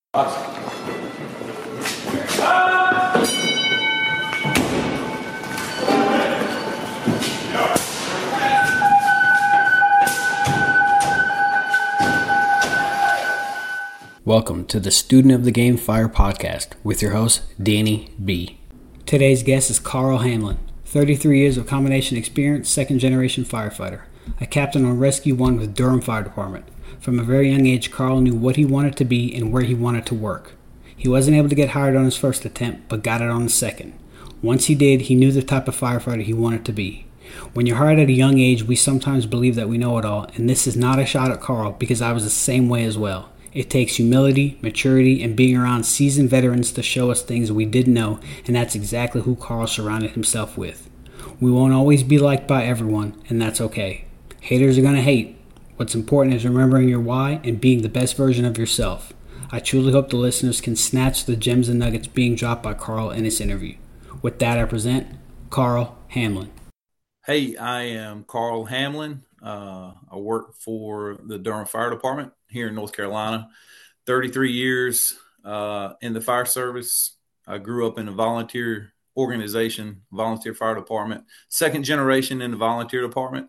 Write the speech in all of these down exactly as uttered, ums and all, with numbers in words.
Welcome to the Student of the Game Fire podcast with your host, Danny B. Today's guest is Carl Hamlin, thirty-three years of combination experience, second generation firefighter, a captain on Rescue One with Durham Fire Department. From a very young age, Carl knew what he wanted to be and where he wanted to work. He wasn't able to get hired on his first attempt, but got it on the second. Once he did, he knew the type of firefighter he wanted to be. When you're hired at a young age, we sometimes believe that we know it all, and this is not a shot at Carl because I was the same way as well. It takes humility, maturity, and being around seasoned veterans to show us things we didn't know, and that's exactly who Carl surrounded himself with. We won't always be liked by everyone, and that's okay. Haters are going to hate. What's important is remembering your why and being the best version of yourself. I truly hope the listeners can snatch the gems and nuggets being dropped by Carl in this interview. With that, I present Carl Hamlin. Hey, I am Carl Hamlin. Uh, I work for the Durham Fire Department here in North Carolina. thirty-three years uh, in the fire service. I grew up in a volunteer organization, volunteer fire department, second generation in the volunteer department.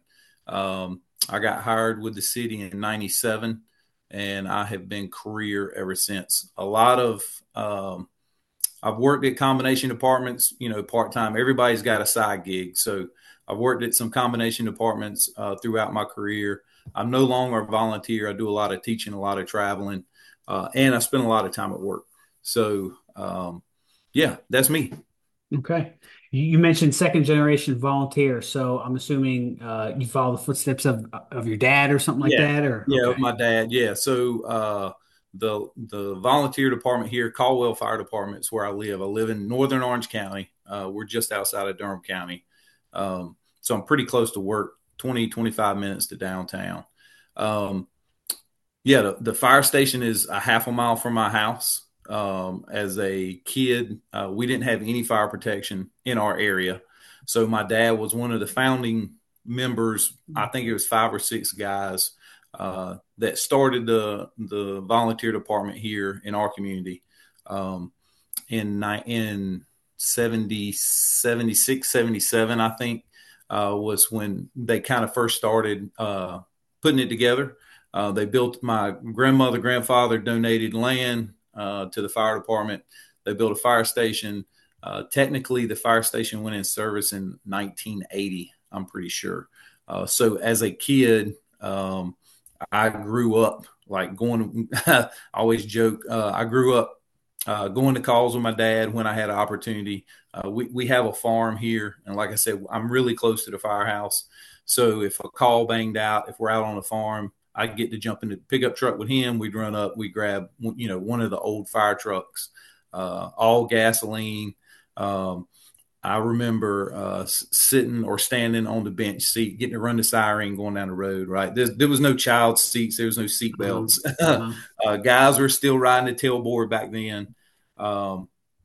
Um, I got hired with the city in ninety-seven, and I have been career ever since. A lot of um, I've worked at combination departments, you know, part-time. Everybody's got a side gig. So I've worked at some combination departments uh, throughout my career. I'm no longer a volunteer. I do a lot of teaching, a lot of traveling, uh, and I spend a lot of time at work. So, um, yeah, that's me. Okay. You mentioned second generation volunteer, so I'm assuming uh, you follow the footsteps of of your dad or something like Yeah. that, or Yeah, okay. my dad. Yeah. So uh, the the volunteer department here, Caldwell Fire Department, is where I live. I live in northern Orange County. Uh, we're just outside of Durham County. Um, so I'm pretty close to work, twenty, twenty-five minutes to downtown. Um, yeah, the, the fire station is a half a mile from my house. Um, as a kid, uh, we didn't have any fire protection in our area. So my dad was one of the founding members. I think it was five or six guys uh, that started the the volunteer department here in our community um, in, in seventy, seventy-six, seventy-seven, I think, uh, was when they kind of first started uh, putting it together. Uh, they built, my grandmother, grandfather donated land uh, to the fire department. They built a fire station. Uh, technically, the fire station went in service in nineteen eighty, I'm pretty sure. Uh, so as a kid, um, I grew up like going, I always joke, uh, I grew up uh, going to calls with my dad when I had an opportunity. Uh, we, we have a farm here. And like I said, I'm really close to the firehouse. So if a call banged out, if we're out on the farm, I get to jump in the pickup truck with him. We'd run up, we grab, you know, one of the old fire trucks, uh, all gasoline. Um, I remember uh, sitting or standing on the bench seat, getting to run the siren going down the road, right? There's, there was no child seats. There was no seat belts. Uh-huh. uh, guys were still riding the tailboard back then. Um,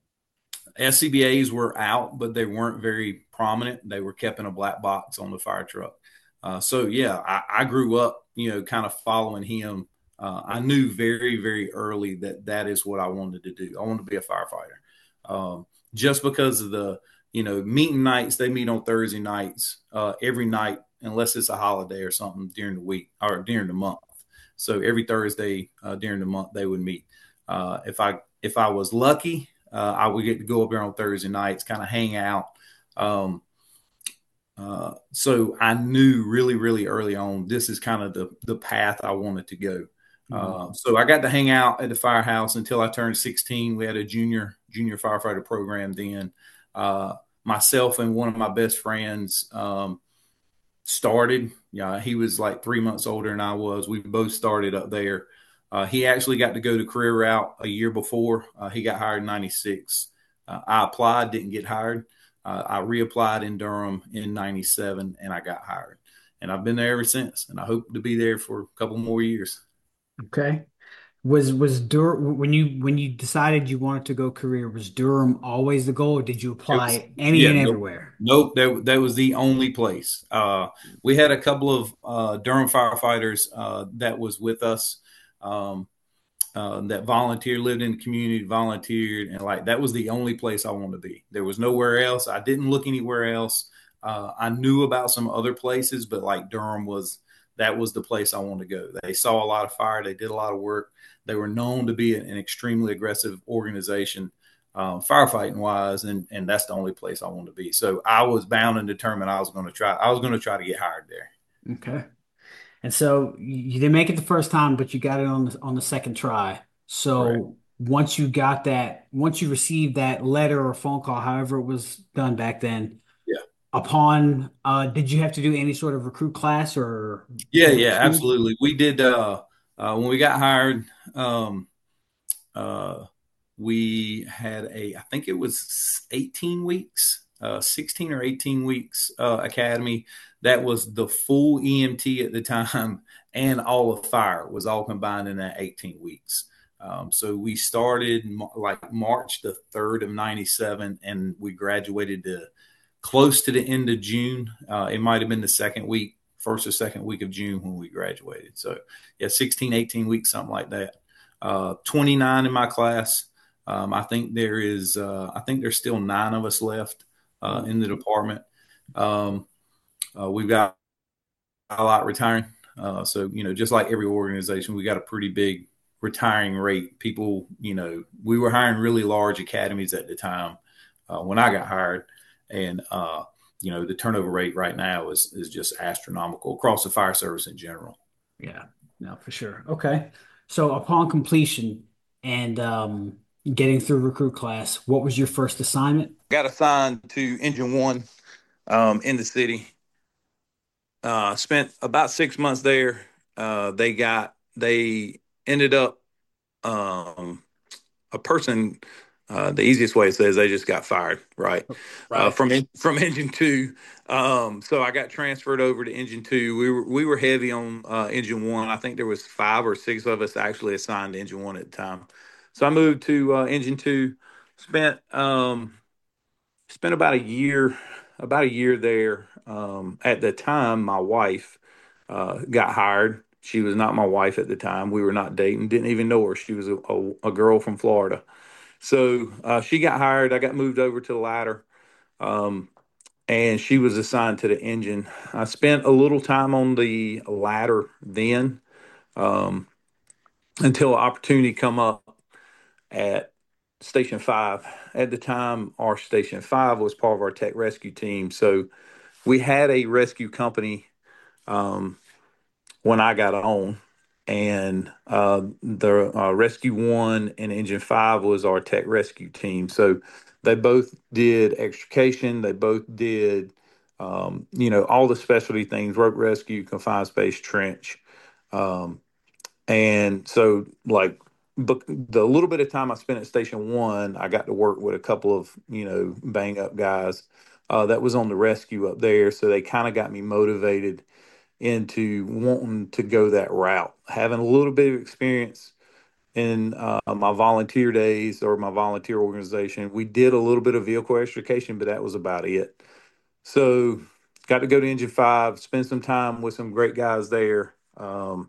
S C B As were out, but they weren't very prominent. They were kept in a black box on the fire truck. Uh, so, yeah, I, I grew up, you know, kind of following him. Uh, I knew very, very early that that is what I wanted to do. I wanted to be a firefighter. Um, just because of the, you know, meeting nights, they meet on Thursday nights uh, every night, unless it's a holiday or something during the week or during the month. So every Thursday uh, during the month, they would meet. Uh, if I if I was lucky, uh, I would get to go up there on Thursday nights, kind of hang out. Um, uh, so I knew really, really early on, this is kind of the, the path I wanted to go. Uh, so I got to hang out at the firehouse until I turned sixteen. We had a junior junior firefighter program then. Uh, myself and one of my best friends um, started. Yeah, he was like three months older than I was. We both started up there. Uh, he actually got to go to career route a year before. Uh, he got hired in ninety-six. Uh, I applied, didn't get hired. Uh, I reapplied in Durham in ninety-seven, and I got hired. And I've been there ever since, and I hope to be there for a couple more years. Okay. Was was Durham when you when you decided you wanted to go career, was Durham always the goal, or did you apply Was, any yeah, and nope, everywhere? nope. That, that was the only place. Uh, we had a couple of uh, Durham firefighters uh, that was with us. Um, uh, that volunteered, lived in the community, volunteered, and like that was the only place I wanted to be. There was nowhere else. I didn't look anywhere else. Uh, I knew about some other places, but like Durham was that was the place I wanted to go. They saw a lot of fire. They did a lot of work. They were known to be an, an extremely aggressive organization, um, firefighting wise, and and that's the only place I wanted to be. So I was bound and determined I was going to try. I was going to try to get hired there. Okay. And so you didn't make it the first time, but you got it on the on the second try. Correct. So once you got that, once you received that letter or phone call, however it was done back then, Yeah. upon uh did you have to do any sort of recruit class or Yeah. go to Yeah. school? Absolutely. We did. Uh, uh, when we got hired, um, uh, we had a, I think it was eighteen weeks, uh, sixteen or eighteen weeks uh, academy. That was the full E M T at the time and all of fire was all combined in that eighteen weeks. Um, so we started like March the third of ninety-seven and we graduated to close to the end of June. Uh, it might have been the second week, first or second week of June when we graduated. So yeah, sixteen, eighteen weeks, something like that. Uh, twenty-nine in my class. Um, I think there is, uh, I think there's still nine of us left uh, in the department. Um, uh, we've got a lot retiring. Uh, so, you know, just like every organization, we got a pretty big retiring rate. People, you know, we were hiring really large academies at the time uh, when I got hired. And, uh, you know, the turnover rate right now is, is just astronomical across the fire service in general. Yeah, no, for sure. Okay. So upon completion and um getting through recruit class, what was your first assignment? Got assigned to Engine One um, in the city. Uh, spent about six months there. Uh, they got they ended up um, a person. Uh, the easiest way to say is they just got fired, right? Uh, Right. from from Engine Two. Um, so I got transferred over to Engine Two. We were we were heavy on uh, Engine One. I think there was five or six of us actually assigned to Engine One at the time. So I moved to uh, Engine Two. Spent um, spent about a year about a year there. Um, at the time, my wife uh, got hired. She was not my wife at the time. We were not dating. Didn't even know her. She was a, a, a girl from Florida. So uh, she got hired. I got moved over to the ladder, um, and she was assigned to the engine. I spent a little time on the ladder then um, until opportunity come up at Station Five. At the time, our Station Five was part of our tech rescue team. So we had a rescue company um, when I got on, and uh, the uh, Rescue One and Engine Five was our tech rescue team. So they both did extrication. They both did, um, you know, all the specialty things: rope rescue, confined space, trench. Um, and so, like, but the little bit of time I spent at Station One, I got to work with a couple of, you know, bang up guys uh, that was on the rescue up there. So they kind of got me motivated into wanting to go that route. Having a little bit of experience in uh, my volunteer days or my volunteer organization, we did a little bit of vehicle extrication, but that was about it. So got to go to Engine Five, spend some time with some great guys there. Um,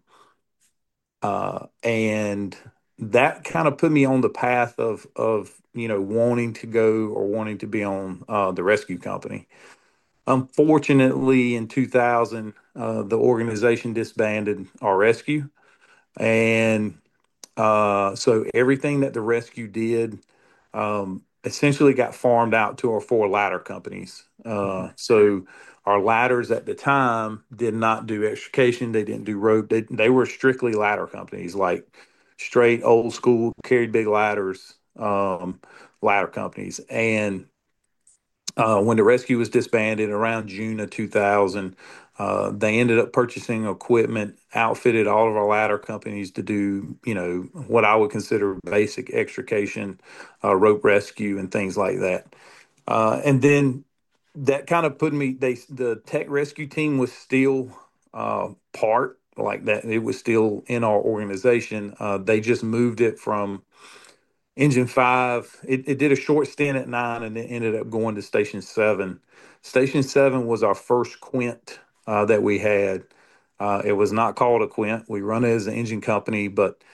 uh, and that kind of put me on the path of of you know wanting to go or wanting to be on uh, the rescue company. Unfortunately, in two thousand, uh, the organization disbanded our rescue, and uh, so everything that the rescue did um, essentially got farmed out to our four ladder companies. Uh, so our ladders at the time did not do extrication. They didn't do rope. They, they were strictly ladder companies, like straight old school, carried big ladders, um, ladder companies. And uh, when the rescue was disbanded around June of two thousand, uh, they ended up purchasing equipment, outfitted all of our ladder companies to do, you know, what I would consider basic extrication, uh, rope rescue, and things like that. Uh, and then that kind of put me. They the tech rescue team was still uh, part like that. It was still in our organization. Uh, they just moved it from Engine Five. It, it did a short stint at nine, and it ended up going to Station Seven. Station Seven was our first Quint uh, that we had. Uh, it was not called a Quint. We run it as an engine company, but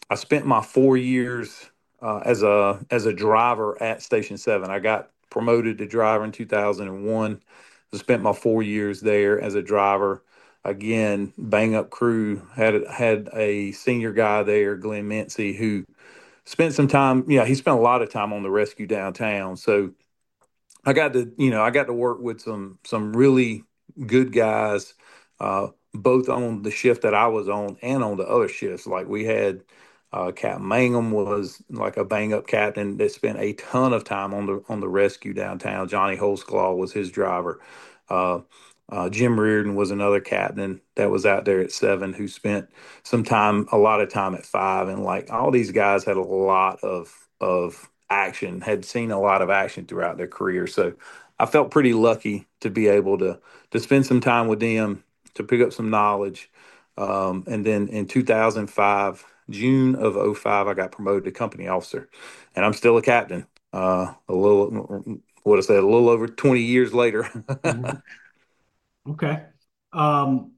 I spent my four years uh, as a as a driver at Station Seven. I got promoted to driver in two thousand one. I spent my four years there as a driver. Again, bang up crew. Had had a senior guy there, Glenn Mincy, who spent some time. Yeah, he spent a lot of time on the rescue downtown. So I got to, you know, I got to work with some some really good guys, uh, both on the shift that I was on and on the other shifts. Like we had uh, Captain Mangum was like a bang up captain that spent a ton of time on the on the rescue downtown. Johnny Holsclaw was his driver. Uh, uh, Jim Reardon was another captain that was out there at seven who spent some time, a lot of time at five, and like all these guys had a lot of of action, had seen a lot of action throughout their career. So I felt pretty lucky to be able to to spend some time with them, to pick up some knowledge. Um, and then in two thousand five, June of 'oh five, I got promoted to company officer, and I'm still a captain. Uh, a little, what I said, a little over twenty years later. Mhm. Okay. Um,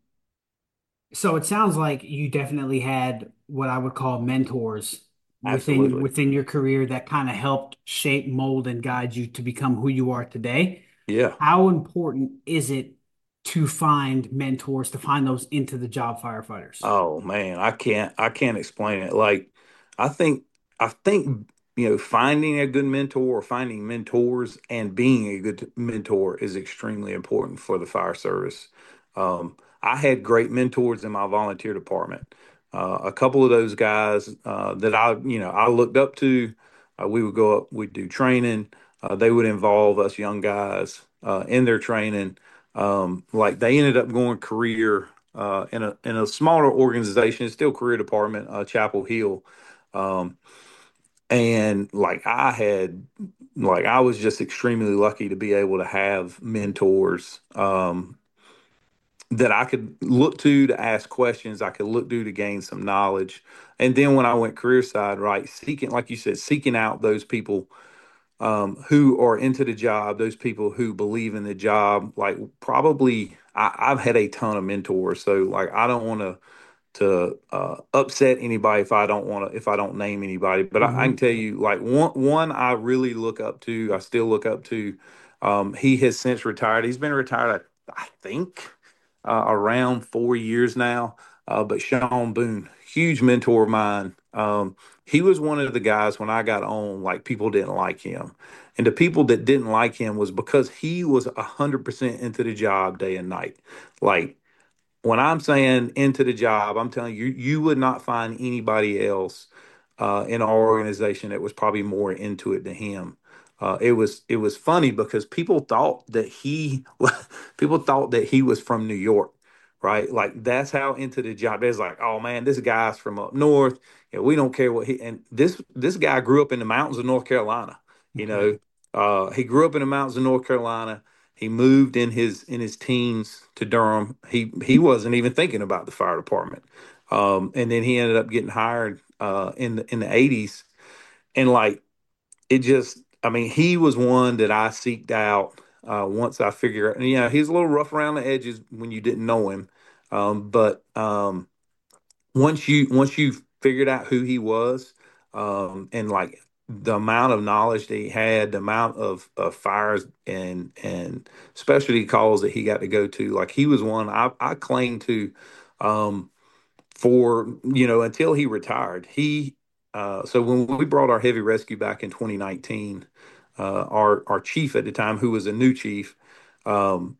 so it sounds like you definitely had what I would call mentors within Absolutely. within your career that kind of helped shape, mold, and guide you to become who you are today. Yeah. How important is it to find mentors, to find those into the job firefighters? Oh man, I can't I can't explain it. Like I think I think you know finding a good mentor or finding mentors and being a good mentor is extremely important for the fire service. Um, I had great mentors in my volunteer department. Uh, a couple of those guys uh, that I you know I looked up to. Uh, we would go up, we'd do training. Uh, they would involve us young guys uh, in their training. Um, like they ended up going career uh, in a in a smaller organization. It's still career department, uh, Chapel Hill, um, and like I had, like I was just extremely lucky to be able to have mentors um, that I could look to to ask questions. I could look to to gain some knowledge, and then when I went career side, right, seeking, like you said, seeking out those people um, who are into the job, those people who believe in the job. Like probably, I, I've had a ton of mentors, so like I don't want to to uh, upset anybody if I don't want to if I don't name anybody. But I, I can Hmm. tell you, like one one I really look up to, I still look up to. Um, he has since retired. He's been retired, I, I think, uh, around four years now. Uh, but Sean Boone, huge mentor of mine. Um, he was one of the guys when I got on, like people didn't like him. And the people that didn't like him was because he was a hundred percent into the job day and night. Like when I'm saying into the job, I'm telling you, you would not find anybody else uh, in our organization that was probably more into it than him. Uh, it was it was funny because people thought that he people thought that he was from New York, right? Like that's how into the job. It's like, oh man, this guy's from up north. Yeah, we don't care what he and this this guy grew up in the mountains of North Carolina. You Okay. know, uh, he grew up in the mountains of North Carolina. He moved in his in his teens to Durham. He he wasn't even thinking about the fire department. Um, and then he ended up getting hired uh, in the in the eighties. And like it just, I mean, he was one that I seeked out uh, once I figured. You know, he's a little rough around the edges when you didn't know him, um, but um, once you once you figured out who he was, um, and like the amount of knowledge that he had, the amount of, of fires and and specialty calls that he got to go to, like he was one I, I claim to um, for you know until he retired. He uh, so when we brought our heavy rescue back in twenty nineteen, uh, our our chief at the time, who was a new chief, um,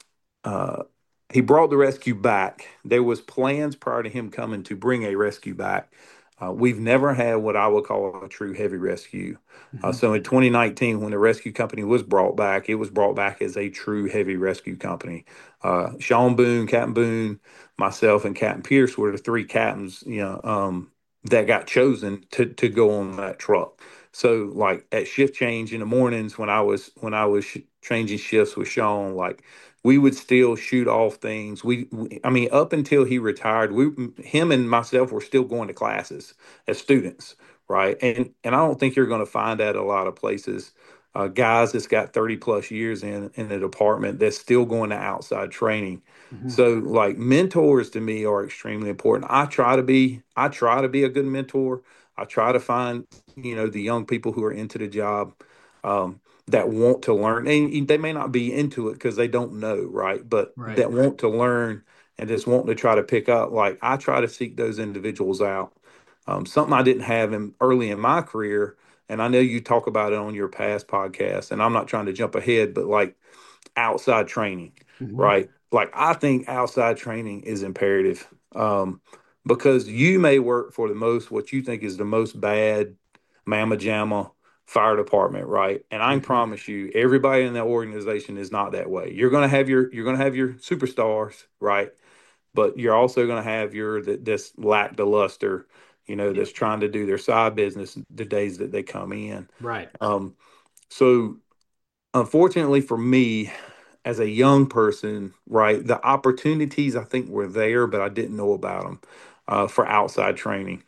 uh, he brought the rescue back. There was plans prior to him coming to bring a rescue back. Uh, we've never had what I would call a true heavy rescue. Uh, Hmm. so in twenty nineteen, when the rescue company was brought back, it was brought back as a true heavy rescue company. Uh, Sean Boone, Captain Boone, myself, and Captain Pierce were the three captains, you know, um, that got chosen to to go on that truck. So like at shift change in the mornings when I was when I was sh- changing shifts with Sean, like we would still shoot off things. We, we, I mean, up until he retired, we, him and myself were still going to classes as students, right? And and I don't think you're going to find that a lot of places. uh, guys that's got thirty plus years in in the department that's still going to outside training. Hmm. So like mentors to me are extremely important. I try to be I try to be a good mentor. I try to find, you know, the young people who are into the job, um, that want to learn. And they may not be into it because they don't know, right? But Right. that want to learn and just want to try to pick up. Like I try to seek those individuals out. Um, something I didn't have in early in my career, and I know you talk about it on your past podcast, and I'm not trying to jump ahead, but like outside training, Hmm. right? Like I think outside training is imperative, um, because you may work for the most what you think is the most bad mamma jamma fire department, right? And I can Hmm. promise you, everybody in that organization is not that way. You're gonna have your you're gonna have your superstars, right? But you're also gonna have your that this lack the luster, you know, Yep. that's trying to do their side business the days that they come in. Right. Um, so unfortunately for me, as a young person, right, the opportunities I think were there, but I didn't know about them, uh, for outside training.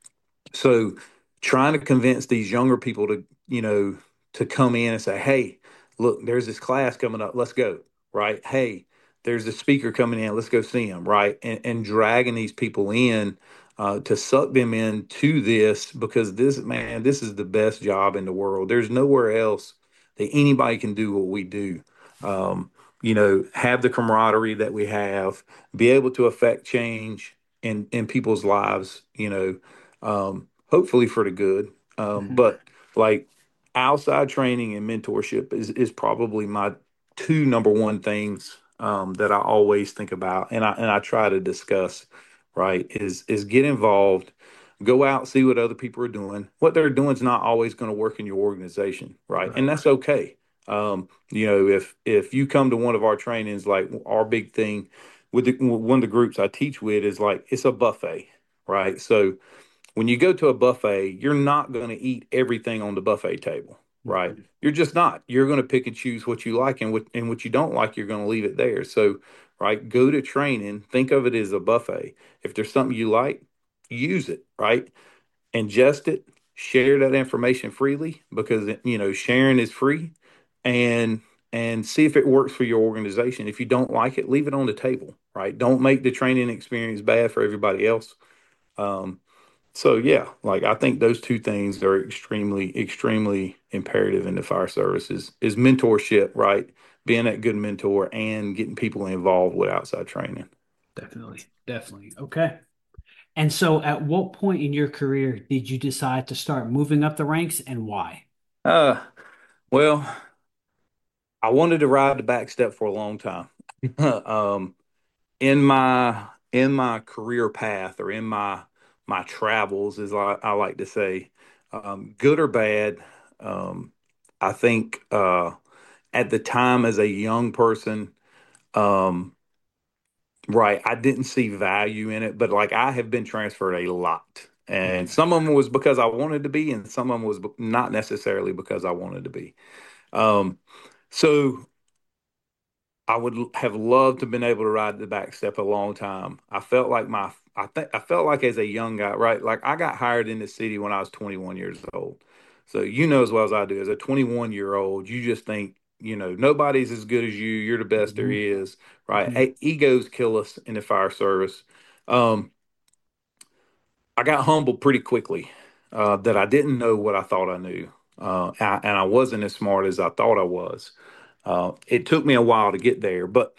So trying to convince these younger people to, you know, to come in and say, hey, look, there's this class coming up. Let's go. Right. Hey, there's a speaker coming in. Let's go see him. Right. And, and dragging these people in, uh, to suck them into this because this, man, this is the best job in the world. There's nowhere else that anybody can do what we do. Um, you know, have the camaraderie that we have, be able to affect change in, in people's lives, you know, um, hopefully for the good. Um, Hmm. but like outside training and mentorship is is probably my two number one things, um, that I always think about and I and I try to discuss. Right, is is get involved, go out, see what other people are doing. What they're doing is not always going to work in your organization, right? And Right. that's okay. Um, you know, if if you come to one of our trainings, like our big thing with the, one of the groups I teach with is like it's a buffet, right? So when you go to a buffet, you're not going to eat everything on the buffet table, right? Mhm. You're just not. You're going to pick and choose what you like, and what and what you don't like, you're going to leave it there. So, right, go to training, think of it as a buffet. If there's something you like, use it, right? Ingest it, share that information freely because you know sharing is free, and and see if it works for your organization. If you don't like it, leave it on the table, right? Don't make the training experience bad for everybody else. Um, so yeah, like I think those two things are extremely, extremely imperative in the fire services is mentorship, right? Being that good mentor and getting people involved with outside training. Definitely. Definitely. Okay. And so, at what point in your career did you decide to start moving up the ranks and why? Uh, well, I wanted to ride the back step for a long time. um, in my in my career path or in my my travels, as I, I like to say, um, good or bad, um, I think uh, at the time as a young person, um, right, I didn't see value in it, but like I have been transferred a lot. And Mhm. some of them was because I wanted to be, and some of them was be- not necessarily because I wanted to be. Um, so I would l- have loved to have been able to ride the back step a long time. I felt like my, I think I felt like as a young guy, right? Like I got hired in the city when I was twenty-one years old. So you know as well as I do, as a twenty-one year old, you just think, you know, nobody's as good as you. You're the best there Mhm. is, right? Mhm. E- Egos kill us in the fire service. Um, I got humbled pretty quickly, uh, that I didn't know what I thought I knew, uh, and and I wasn't as smart as I thought I was. Uh, it took me a while to get there, but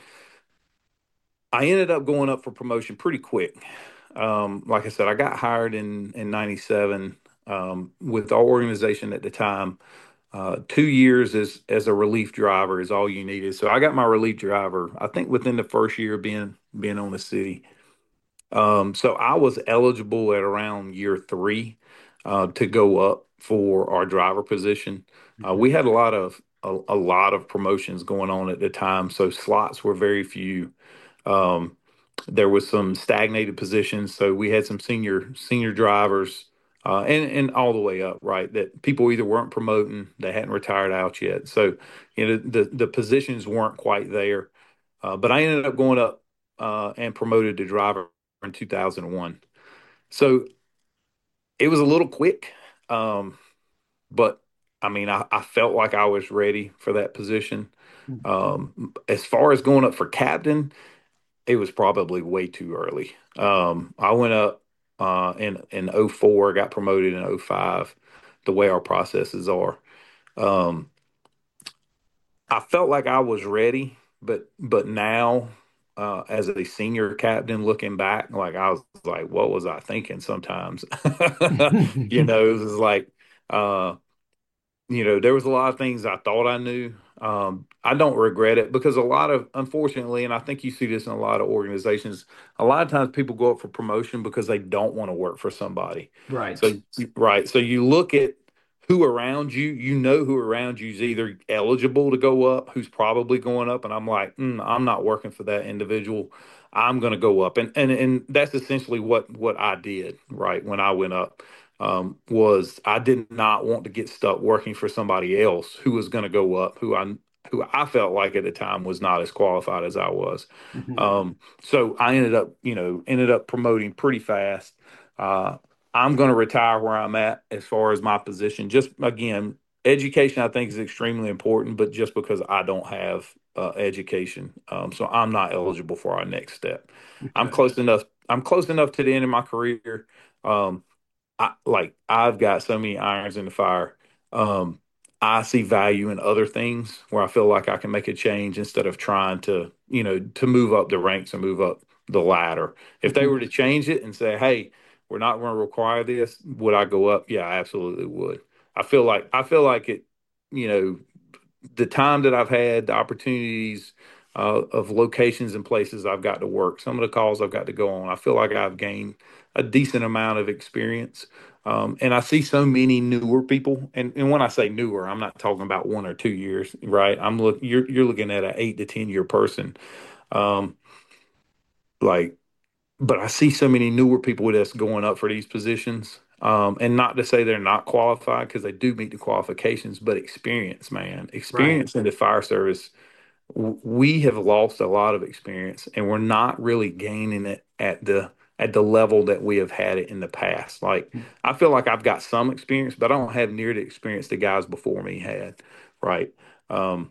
I ended up going up for promotion pretty quick. Um, like I said, I got hired in in 'ninety-seven, um, with our organization at the time. Uh, two years as as a relief driver is all you needed. So I got my relief driver, I think within the first year of being being on the city. Um, so I was eligible at around year three, uh, to go up for our driver position. Uh, we Mhm. had a lot of a, a lot of promotions going on at the time, so slots were very few. Um, there was some stagnated positions, so we had some senior senior drivers, uh, and and all the way up, right? That people either weren't promoting, they hadn't retired out yet, so you know the the positions weren't quite there. Uh, but I ended up going up, uh, and promoted to driver in two thousand one. So it was a little quick, um, but I mean, I, I felt like I was ready for that position. Mm. Um, as far as going up for captain, it was probably way too early. Um, I went up uh, in in oh four, got promoted in oh five, the way our processes are. Um, I felt like I was ready, but but now, uh, as a senior captain, looking back, like I was like, what was I thinking? Sometimes, you know, it was like, uh, you know, there was a lot of things I thought I knew. Um, I don't regret it because a lot of, unfortunately, and I think you see this in a lot of organizations, a lot of times people go up for promotion because they don't want to work for somebody. Right. So, right. So you look at who around you, you know who around you is either eligible to go up, who's probably going up, and I'm like, mm, I'm not working for that individual. I'm going to go up, and and and that's essentially what what I did. Right when I went up, um, was I did not want to get stuck working for somebody else who was going to go up, who I who I felt like at the time was not as qualified as I was. Mhm. Um, so I ended up, you know, ended up promoting pretty fast. Uh, I'm going to retire where I'm at as far as my position. Just again, education I think is extremely important, but just because I don't have uh, education, um, so I'm not eligible for our next step. I'm Okay. close enough. I'm close enough to the end of my career. Um, I like I've got so many irons in the fire. Um, I see value in other things where I feel like I can make a change instead of trying to, you know, to move up the ranks and move up the ladder. If they Mhm. were to change it and say, "Hey, we're not going to require this," would I go up? Yeah, I absolutely would. I feel like I feel like it, you know, the time that I've had, the opportunities uh, of locations and places I've got to work, some of the calls I've got to go on, I feel like I've gained a decent amount of experience. Um, and I see so many newer people, and, and when I say newer, I'm not talking about one or two years, right? I'm look you're you're looking at an eight to ten year person, um, like but I see so many newer people that's going up for these positions. Um, and not to say they're not qualified because they do meet the qualifications, but experience, man, Right. experience in the fire service, w- we have lost a lot of experience, and we're not really gaining it at the at the level that we have had it in the past. Like I feel like I've got some experience, but I don't have near the experience the guys before me had. Right. Um,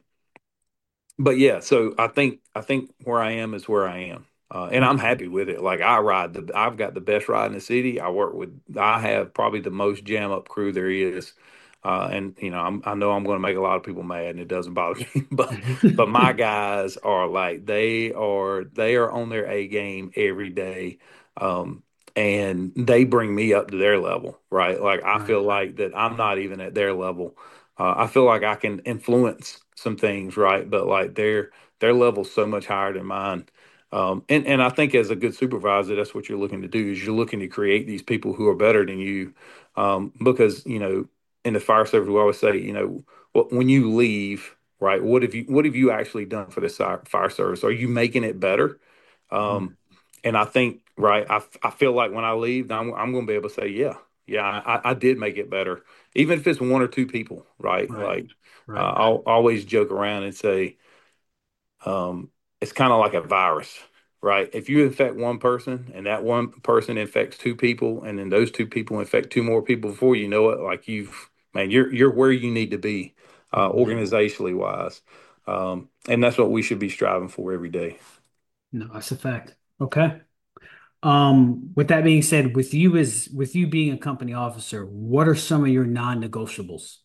but yeah, so I think I think where I am is where I am, uh, and I'm happy with it. Like I ride the, I've got the best ride in the city. I work with, I have probably the most jam up crew there is, uh, and you know, I'm, I know I'm going to make a lot of people mad, and it doesn't bother me. But but my guys are like they are they are on their A game every day, um, and they bring me up to their level. Right, like I Right. feel like that I'm not even at their level. uh, I feel like I can influence some things, right? But like their their level's so much higher than mine. Um, and and I think as a good supervisor, that's what you're looking to do is you're looking to create these people who are better than you, um, because you know in the fire service we always say, you know, wh- when you leave, right? What have you what have you actually done for the si- fire service? Are you making it better? Mhm. Um, and I think, right, I, I feel like when I leave, I'm, I'm going to be able to say, yeah, yeah, I, I did make it better, even if it's one or two people, right? Right. Like, uh, Right. I'll always joke around and say, um, it's kind of like a virus, right? If you infect one person and that one person infects two people, and then those two people infect two more people before you know it, like you've, man, you're you're where you need to be, uh, Mhm. organizationally wise, um, and that's what we should be striving for every day. No, that's a fact. Okay. Um, with that being said, with you as with you being a company officer, what are some of your non-negotiables?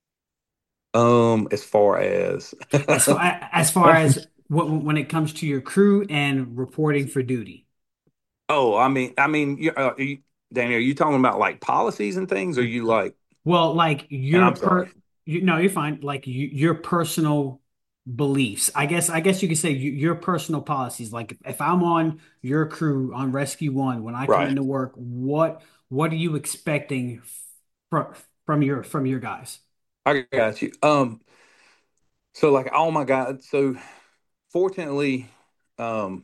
Um, as far as As far as far as what when it comes to your crew and reporting for duty. oh, I mean, I mean, you, uh, you, Danny, are you talking about like policies and things? Or you like? Well, like And your I'm sorry. per you no, you're fine. Like you, your personal beliefs. I guess I guess you could say you, your personal policies. Like if, if I'm on your crew on Rescue One, when I come Right, into work, what what are you expecting from from your from your guys? I got you. Um, so like, oh my God. So fortunately, um,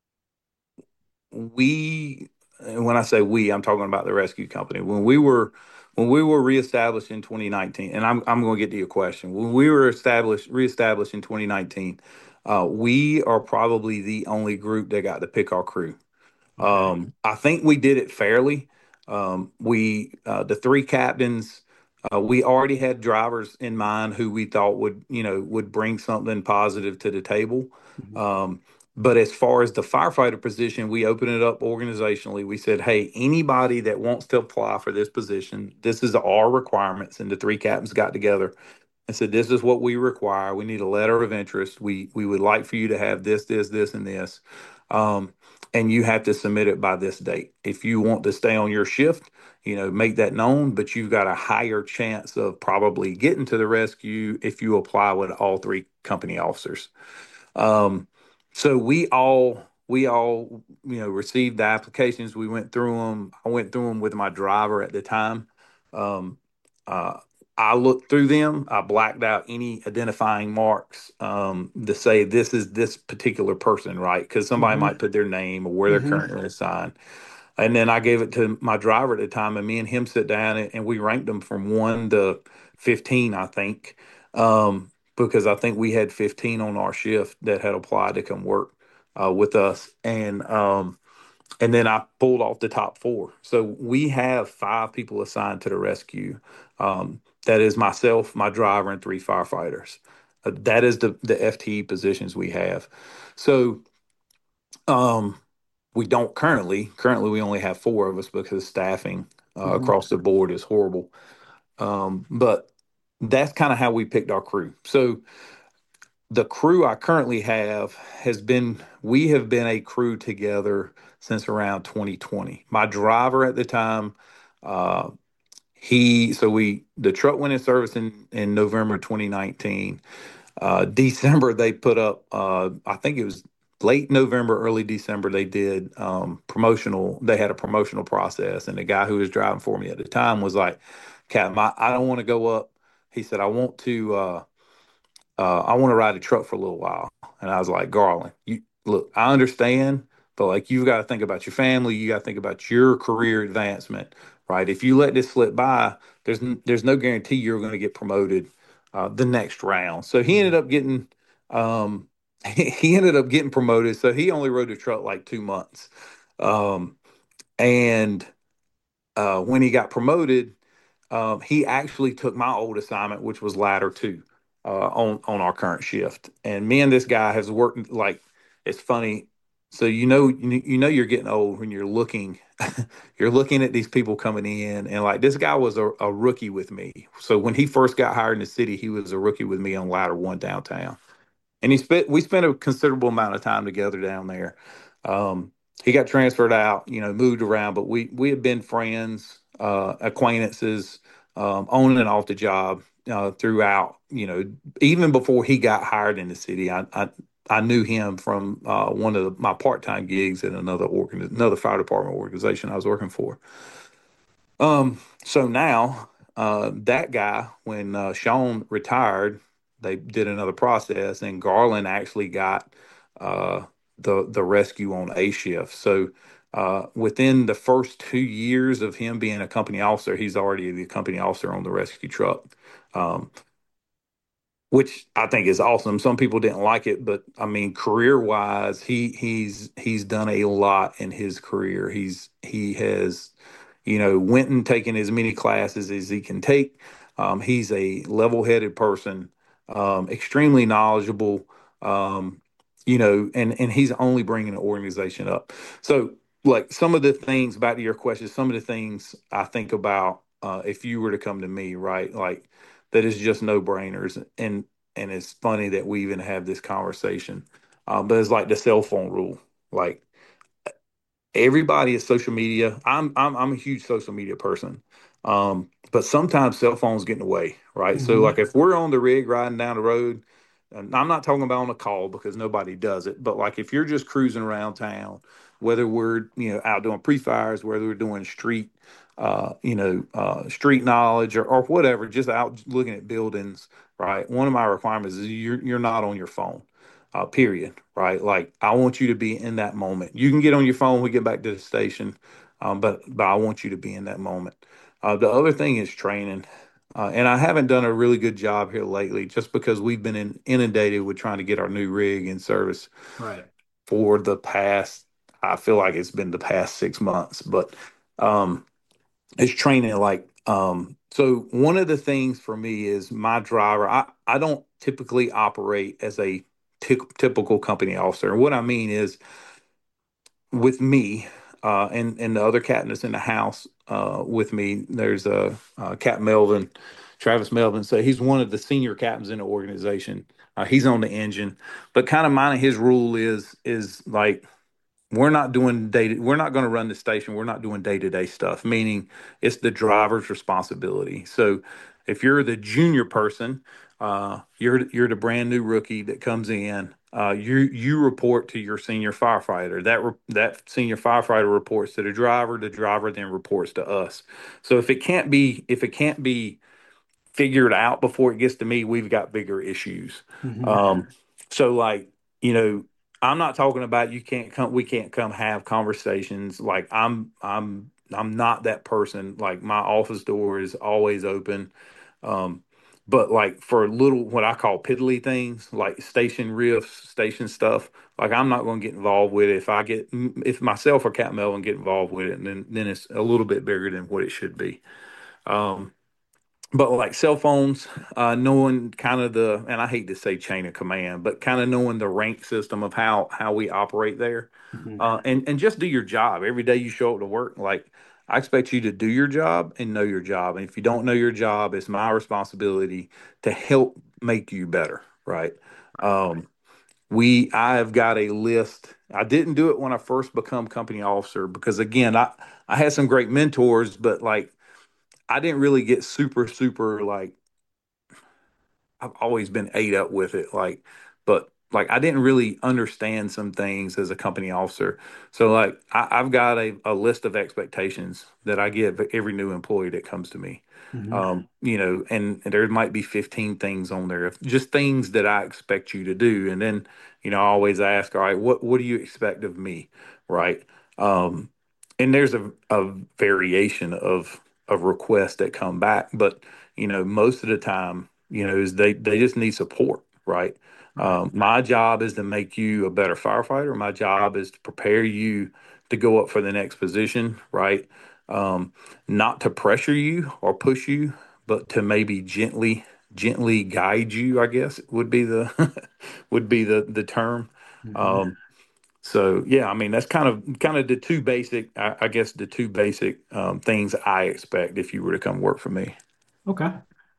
we, and when I say we, I'm talking about the rescue company. When we were when we were reestablished in twenty nineteen, and I'm I'm going to get to your question. When we were established reestablished in twenty nineteen, uh, we are probably the only group that got to pick our crew. Okay. Um, I think we did it fairly. Um, we uh, the three captains. Uh, we already had drivers in mind who we thought would, you know, would bring something positive to the table. Mhm. Um, but as far as the firefighter position, we opened it up organizationally. We said, hey, anybody that wants to apply for this position, this is our requirements. And the three captains got together and said, this is what we require. We need a letter of interest. We we would like for you to have this, this, this, and this. Um, and you have to submit it by this date. If you want to stay on your shift, you know, make that known, but you've got a higher chance of probably getting to the rescue if you apply with all three company officers. Um, so we all we all you know received the applications. We went through them. I went through them with my driver at the time. Um, uh, I looked through them. I blacked out any identifying marks um, to say this is this particular person, right? Because somebody Mhm. might put their name or where they're Mhm. currently assigned. And then I gave it to my driver at the time, and me and him sit down and, and we ranked them from one to fifteen, I think, um, because I think we had fifteen on our shift that had applied to come work uh, with us, and um, and then I pulled off the top four. So we have five people assigned to the rescue. Um, that is myself, my driver, and three firefighters. Uh, that is the the F T E positions we have. So. Um, we don't currently. Currently, we only have four of us because staffing uh, Mhm. across the board is horrible. Um, but that's kind of how we picked our crew. So the crew I currently have has been, we have been a crew together since around twenty twenty. My driver at the time, uh, he, so we, the truck went in service in, in November twenty nineteen. Uh, December, they put up, uh, I think it was late November, early December, they did um, promotional, they had a promotional process. And the guy who was driving for me at the time was like, Captain, I, I don't want to go up. He said, I want to, uh, uh, I want to ride a truck for a little while. And I was like, Garland, you look, I understand, but like you've got to think about your family. You got to think about your career advancement, right? If you let this slip by, there's n- there's no guarantee you're going to get promoted uh, the next round. So he ended Mhm. up getting, um, he ended up getting promoted. So he only rode a truck like two months, um, and uh, when he got promoted, um, he actually took my old assignment, which was ladder two, uh, on on our current shift. And me and this guy has worked like it's funny. So you know you, you know you're getting old when you're looking you're looking at these people coming in, and like this guy was a, a rookie with me. So when he first got hired in the city, he was a rookie with me on ladder one downtown, and he spent we spent a considerable amount of time together down there. Um, he got transferred out, you know, moved around, but we we had been friends, uh, acquaintances, um, on and off the job uh, throughout. You know, even before he got hired in the city, I I, I knew him from uh, one of the, my part time gigs at another organ another fire department organization I was working for. Um, so now, uh, that guy, when uh, Sean retired, they did another process, and Garland actually got uh, the the rescue on A shift. So uh, within the first two years of him being a company officer, he's already the company officer on the rescue truck. Um, which I think is awesome. Some people didn't like it, but I mean, career wise, he he's he's done a lot in his career. He's he has, you know, went and taken as many classes as he can take. Um, he's a level-headed person, um, extremely knowledgeable, um, you know, and and he's only bringing the organization up. So, like some of the things back to your question, some of the things I think about uh, if you were to come to me, right, like that is just no brainers. And and it's funny that we even have this conversation. Um, but it's like the cell phone rule. Like everybody is social media. I'm I'm I'm a huge social media person. Um, but sometimes cell phones get in the way, right? So Mhm. like if we're on the rig riding down the road, and I'm not talking about on a call because nobody does it, but like if you're just cruising around town, whether we're you know out doing pre-fires, whether we're doing street uh, you know, uh, street knowledge or, or whatever, just out looking at buildings, right? One of my requirements is you're you're not on your phone, uh, period, right? Like I want you to be in that moment. You can get on your phone when we get back to the station, um, but but I want you to be in that moment. Uh, the other thing is training. Uh, and I haven't done a really good job here lately just because we've been in, inundated with trying to get our new rig in service Right. for the past, I feel like it's been the past six months, but um, it's training like um, So one of the things for me is my driver. I, I don't typically operate as a ty- typical company officer. And what I mean is with me uh, and and the other captains in the house uh, with me. There's a uh, uh, Cap Melvin, Travis Melvin. So he's one of the senior captains in the organization. Uh, he's on the engine, but kind of mine. His rule is is like we're not doing day. We're not going to run the station. We're not doing day to day stuff. Meaning, it's the driver's responsibility. So, if you're the junior person, uh, you're you're the brand new rookie that comes in. Uh, you you report to your senior firefighter. That re- that senior firefighter reports to the driver. The driver then reports to us. So if it can't be if it can't be figured out before it gets to me, we've got bigger issues. Hmm. Um, so like, you know, I'm not talking about you can't come, we can't come have conversations. Like I'm, I'm, I'm not that person. Like my office door is always open. Um, but like for little, what I call piddly things, like station riffs, station stuff, like I'm not going to get involved with it. If I get, if myself or Cap Melvin get involved with it, then then it's a little bit bigger than what it should be. Um, but like cell phones, uh, knowing kind of the, and I hate to say chain of command, but kind of knowing the rank system of how how we operate there, Hmm. uh, and and just do your job every day you show up to work. Like I expect you to do your job and know your job, and if you don't know your job, it's my responsibility to help make you better. Right? Um, we, I have got a list. I didn't do it when I first become company officer because again, I I had some great mentors, but like I didn't really get super, super like I've always been ate up with it. Like, but like I didn't really understand some things as a company officer. So like I, I've got a, a list of expectations that I give every new employee that comes to me. Hmm. Um, you know, and, and there might be fifteen things on there, just things that I expect you to do. And then, you know, I always ask, all right, what what do you expect of me? Right. Um, and there's a, a variation of of requests that come back, but you know, most of the time, you know, is they they just need support, right? Right. Um, my job is to make you a better firefighter. My job is to prepare you to go up for the next position, right? Um, Not to pressure you or push you, but to maybe gently gently guide you, I guess would be the would be the the term. Hmm. Um, so yeah, I mean that's kind of kind of the two basic, I, I guess the two basic um, things I expect if you were to come work for me. Okay.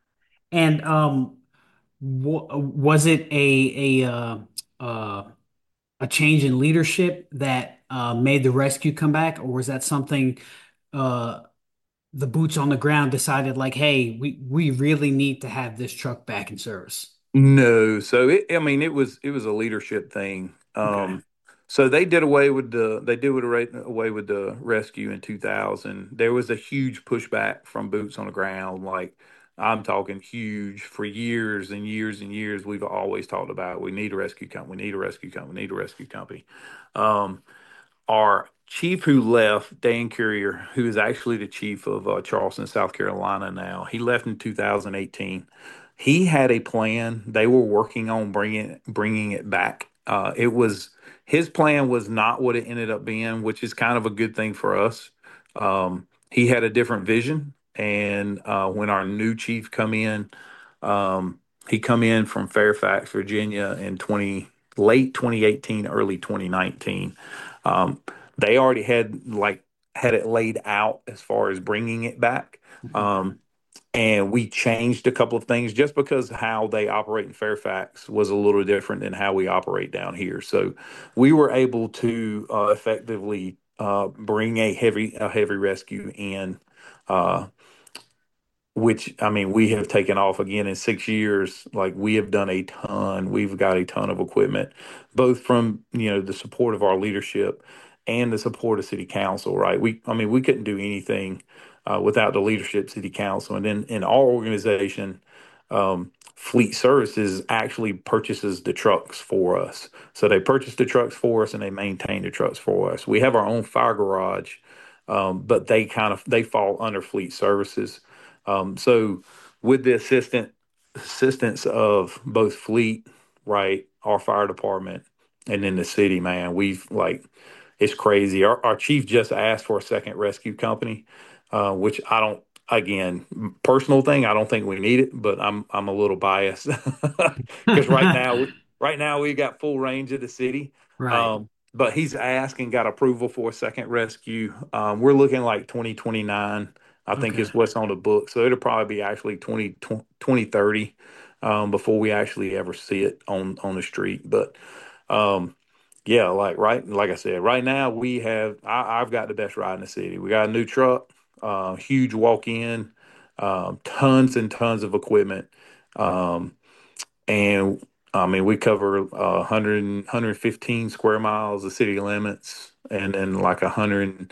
And um, wa- was it a a uh, uh, a change in leadership that uh, made the rescue come back, or was that something uh, the boots on the ground decided like, hey, we we really need to have this truck back in service? No, so it, I mean, it was it was a leadership thing. Okay. Um, so they did away with the they did with a- away with the rescue in two thousand. There was a huge pushback from boots on the ground. Like I'm talking huge for years and years and years. We've always talked about we need a rescue company. We need a rescue company. We need a rescue company. Um, our chief who left, Dan Courier, who is actually the chief of uh, Charleston, South Carolina now, he left in two thousand eighteen. He had a plan. They were working on bringing bringing it back. Uh, it was his plan was not what it ended up being, which is kind of a good thing for us. Um, he had a different vision, and uh, when our new chief come in, um, he come in from Fairfax, Virginia, in twenty late twenty eighteen, early twenty nineteen. Um, they already had like had it laid out as far as bringing it back. Mhm. Um, and we changed a couple of things just because how they operate in Fairfax was a little different than how we operate down here. So we were able to uh, effectively uh, bring a heavy a heavy rescue in. Uh, which I mean, we have taken off again in six years. Like we have done a ton. We've got a ton of equipment, both from you know the support of our leadership and the support of City Council. Right? We, I mean, we couldn't do anything uh, without the leadership, City Council, and then in our organization, um, Fleet Services actually purchases the trucks for us. So they purchase the trucks for us and they maintain the trucks for us. We have our own fire garage, um, but they kind of they fall under Fleet Services. Um, so with the assistant assistance of both fleet, right, our fire department, and then the city, man, we've like it's crazy. Our, our chief just asked for a second rescue company, uh, which I don't. again, personal thing. I don't think we need it, but I'm I'm a little biased because right now, right now we got full range of the city. Right. Um, but he's asked and got approval for a second rescue. Um, we're looking like twenty twenty-nine. I think Okay. is what's on the book. So it'll probably be actually twenty twenty thirty um, before we actually ever see it on on the street. But um, yeah, like right, like I said, right now we have I, I've got the best ride in the city. We got a new truck, uh, huge walk-in, um, tons and tons of equipment, um, and I mean we cover uh, one hundred one hundred fifteen square miles of city limits, and then like a hundred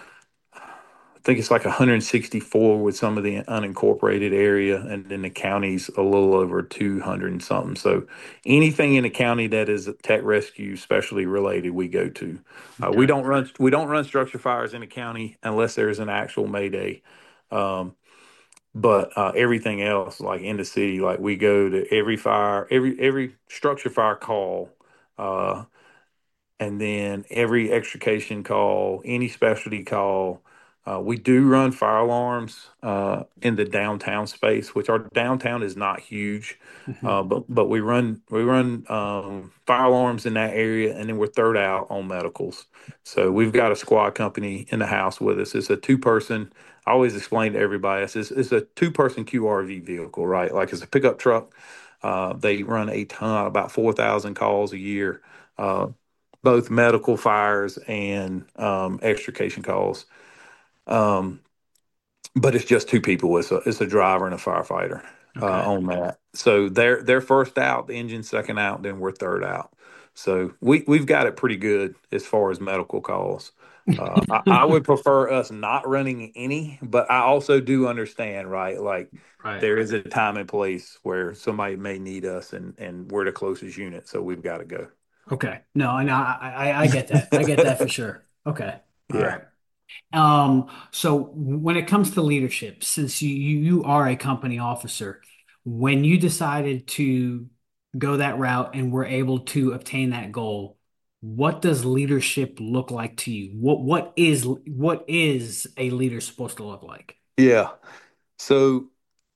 I think it's like one hundred sixty-four with some of the unincorporated area, and then the county's a little over two hundred and something. So anything in the county that is tech rescue specialty related, we go to. Uh, we Okay. don't run we don't run structure fires in the county unless there's an actual Mayday. Um, but uh, everything else, like in the city, like we go to every fire, every every structure fire call. Uh, and then every extrication call, any specialty call. Uh, we do run fire alarms uh, in the downtown space, which our downtown is not huge, Hmm. uh, but but we run we run um, fire alarms in that area, and then we're third out on medicals. So we've got a squad company in the house with us. It's a two person. I always explain to everybody it's, it's it's a two person Q R V vehicle, right? Like it's a pickup truck. Uh, they run a ton, about four thousand calls a year. Uh, both medical fires and um, extrication calls. Um, but it's just two people. It's a it's a driver and a firefighter uh, Okay. on that. So they're they're first out, the engine's second out, then we're third out. So we we've got it pretty good as far as medical calls. Uh, I, I would prefer us not running any, but I also do understand, right? Like Right. there is a time and place where somebody may need us, and and we're the closest unit, so we've got to go. Okay. No, and I, I I get that. I get that for sure. Okay. All Yeah. right. Um, so when it comes to leadership, since you, you you are a company officer, when you decided to go that route and were able to obtain that goal, what does leadership look like to you? What what is what is a leader supposed to look like? Yeah. So,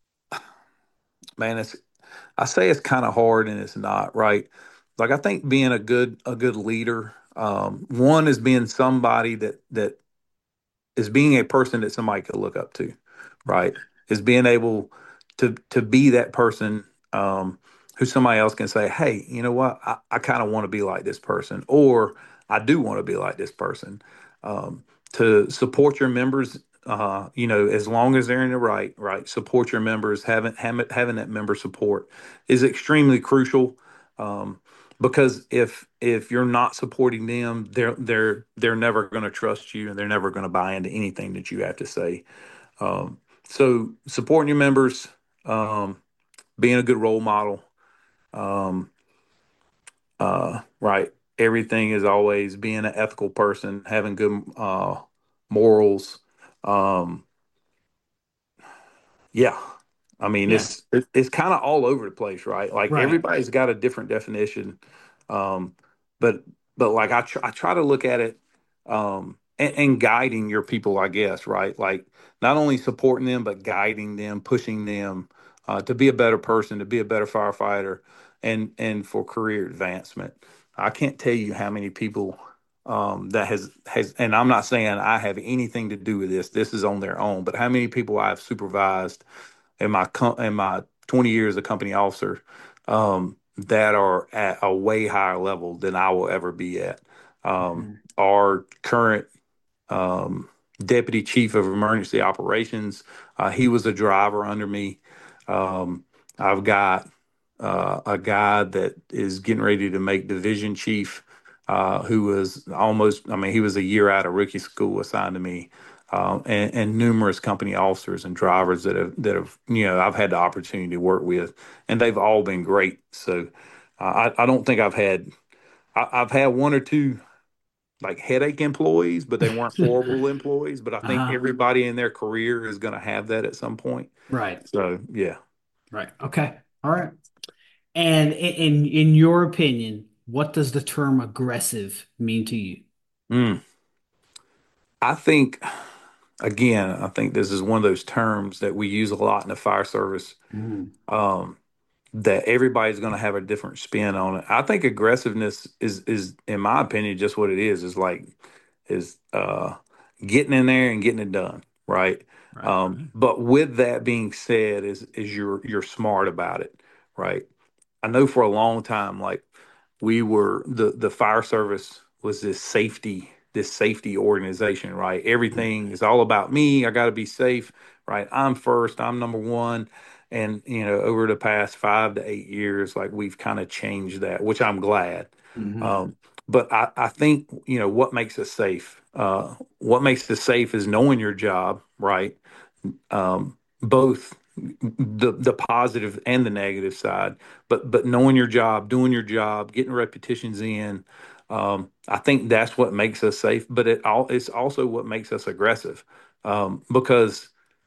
man, it's I say it's kind of hard and it's not, right? Like I think being a good a good leader, um, one is being somebody that that is being a person that somebody could look up to, right? Is being able to to be that person um, who somebody else can say, hey, you know what? I, I kind of want to be like this person, or I do want to be like this person. Um, to support your members, uh, you know, as long as they're in the right, right, support your members. Having having, having that member support is extremely crucial. Um, because if if you're not supporting them, they're they're they're never going to trust you, and they're never going to buy into anything that you have to say. Um, so supporting your members, um, being a good role model, um, uh, right? Everything is always being an ethical person, having good uh, morals. Um, yeah, I mean, Yeah. it's it, it's kind of all over the place, right? Like Right. everybody's got a different definition, um, but but like I tr I try to look at it um, and, and guiding your people, I guess, right? Like not only supporting them, but guiding them, pushing them uh, to be a better person, to be a better firefighter, and and for career advancement. I can't tell you how many people um, that has has, and I'm not saying I have anything to do with this. This is on their own, but how many people I've supervised in my com- in my twenty years as a company officer um, that are at a way higher level than I will ever be at. Um, Mhm. our current um, deputy chief of emergency operations, uh, he was a driver under me. Um, I've got uh, a guy that is getting ready to make division chief, uh, who was almost, I mean, he was a year out of rookie school assigned to me, um, and, and numerous company officers and drivers that have, that have, you know, I've had the opportunity to work with, and they've all been great. So uh, I, I don't think I've had, I, I've had one or two like headache employees, but they weren't horrible employees. But I think Uh-huh. everybody in their career is going to have that at some point. Right. So yeah. Right. Okay. All right. And in in in your opinion, what does the term aggressive mean to you? Mm. I think. again, I think this is one of those terms that we use a lot in the fire service. Mhm. Um, that everybody's going to have a different spin on it. I think aggressiveness is is in my opinion just what it is is like is uh getting in there and getting it done, right? Right. Um but with that being said is is you're you're smart about it, right? I know for a long time, like we were the the fire service was this safety this safety organization, right? Everything is all about me. I got to be safe, right? I'm first. I'm number one. And you know, over the past five to eight years, like we've kind of changed that, which I'm glad. Hmm. Um, but I, I think you know what makes us safe. Uh, what makes us safe is knowing your job, right? um, both the the positive and the negative side. But but knowing your job, doing your job, getting repetitions in, um, I think that's what makes us safe. But it all it's also what makes us aggressive, um, because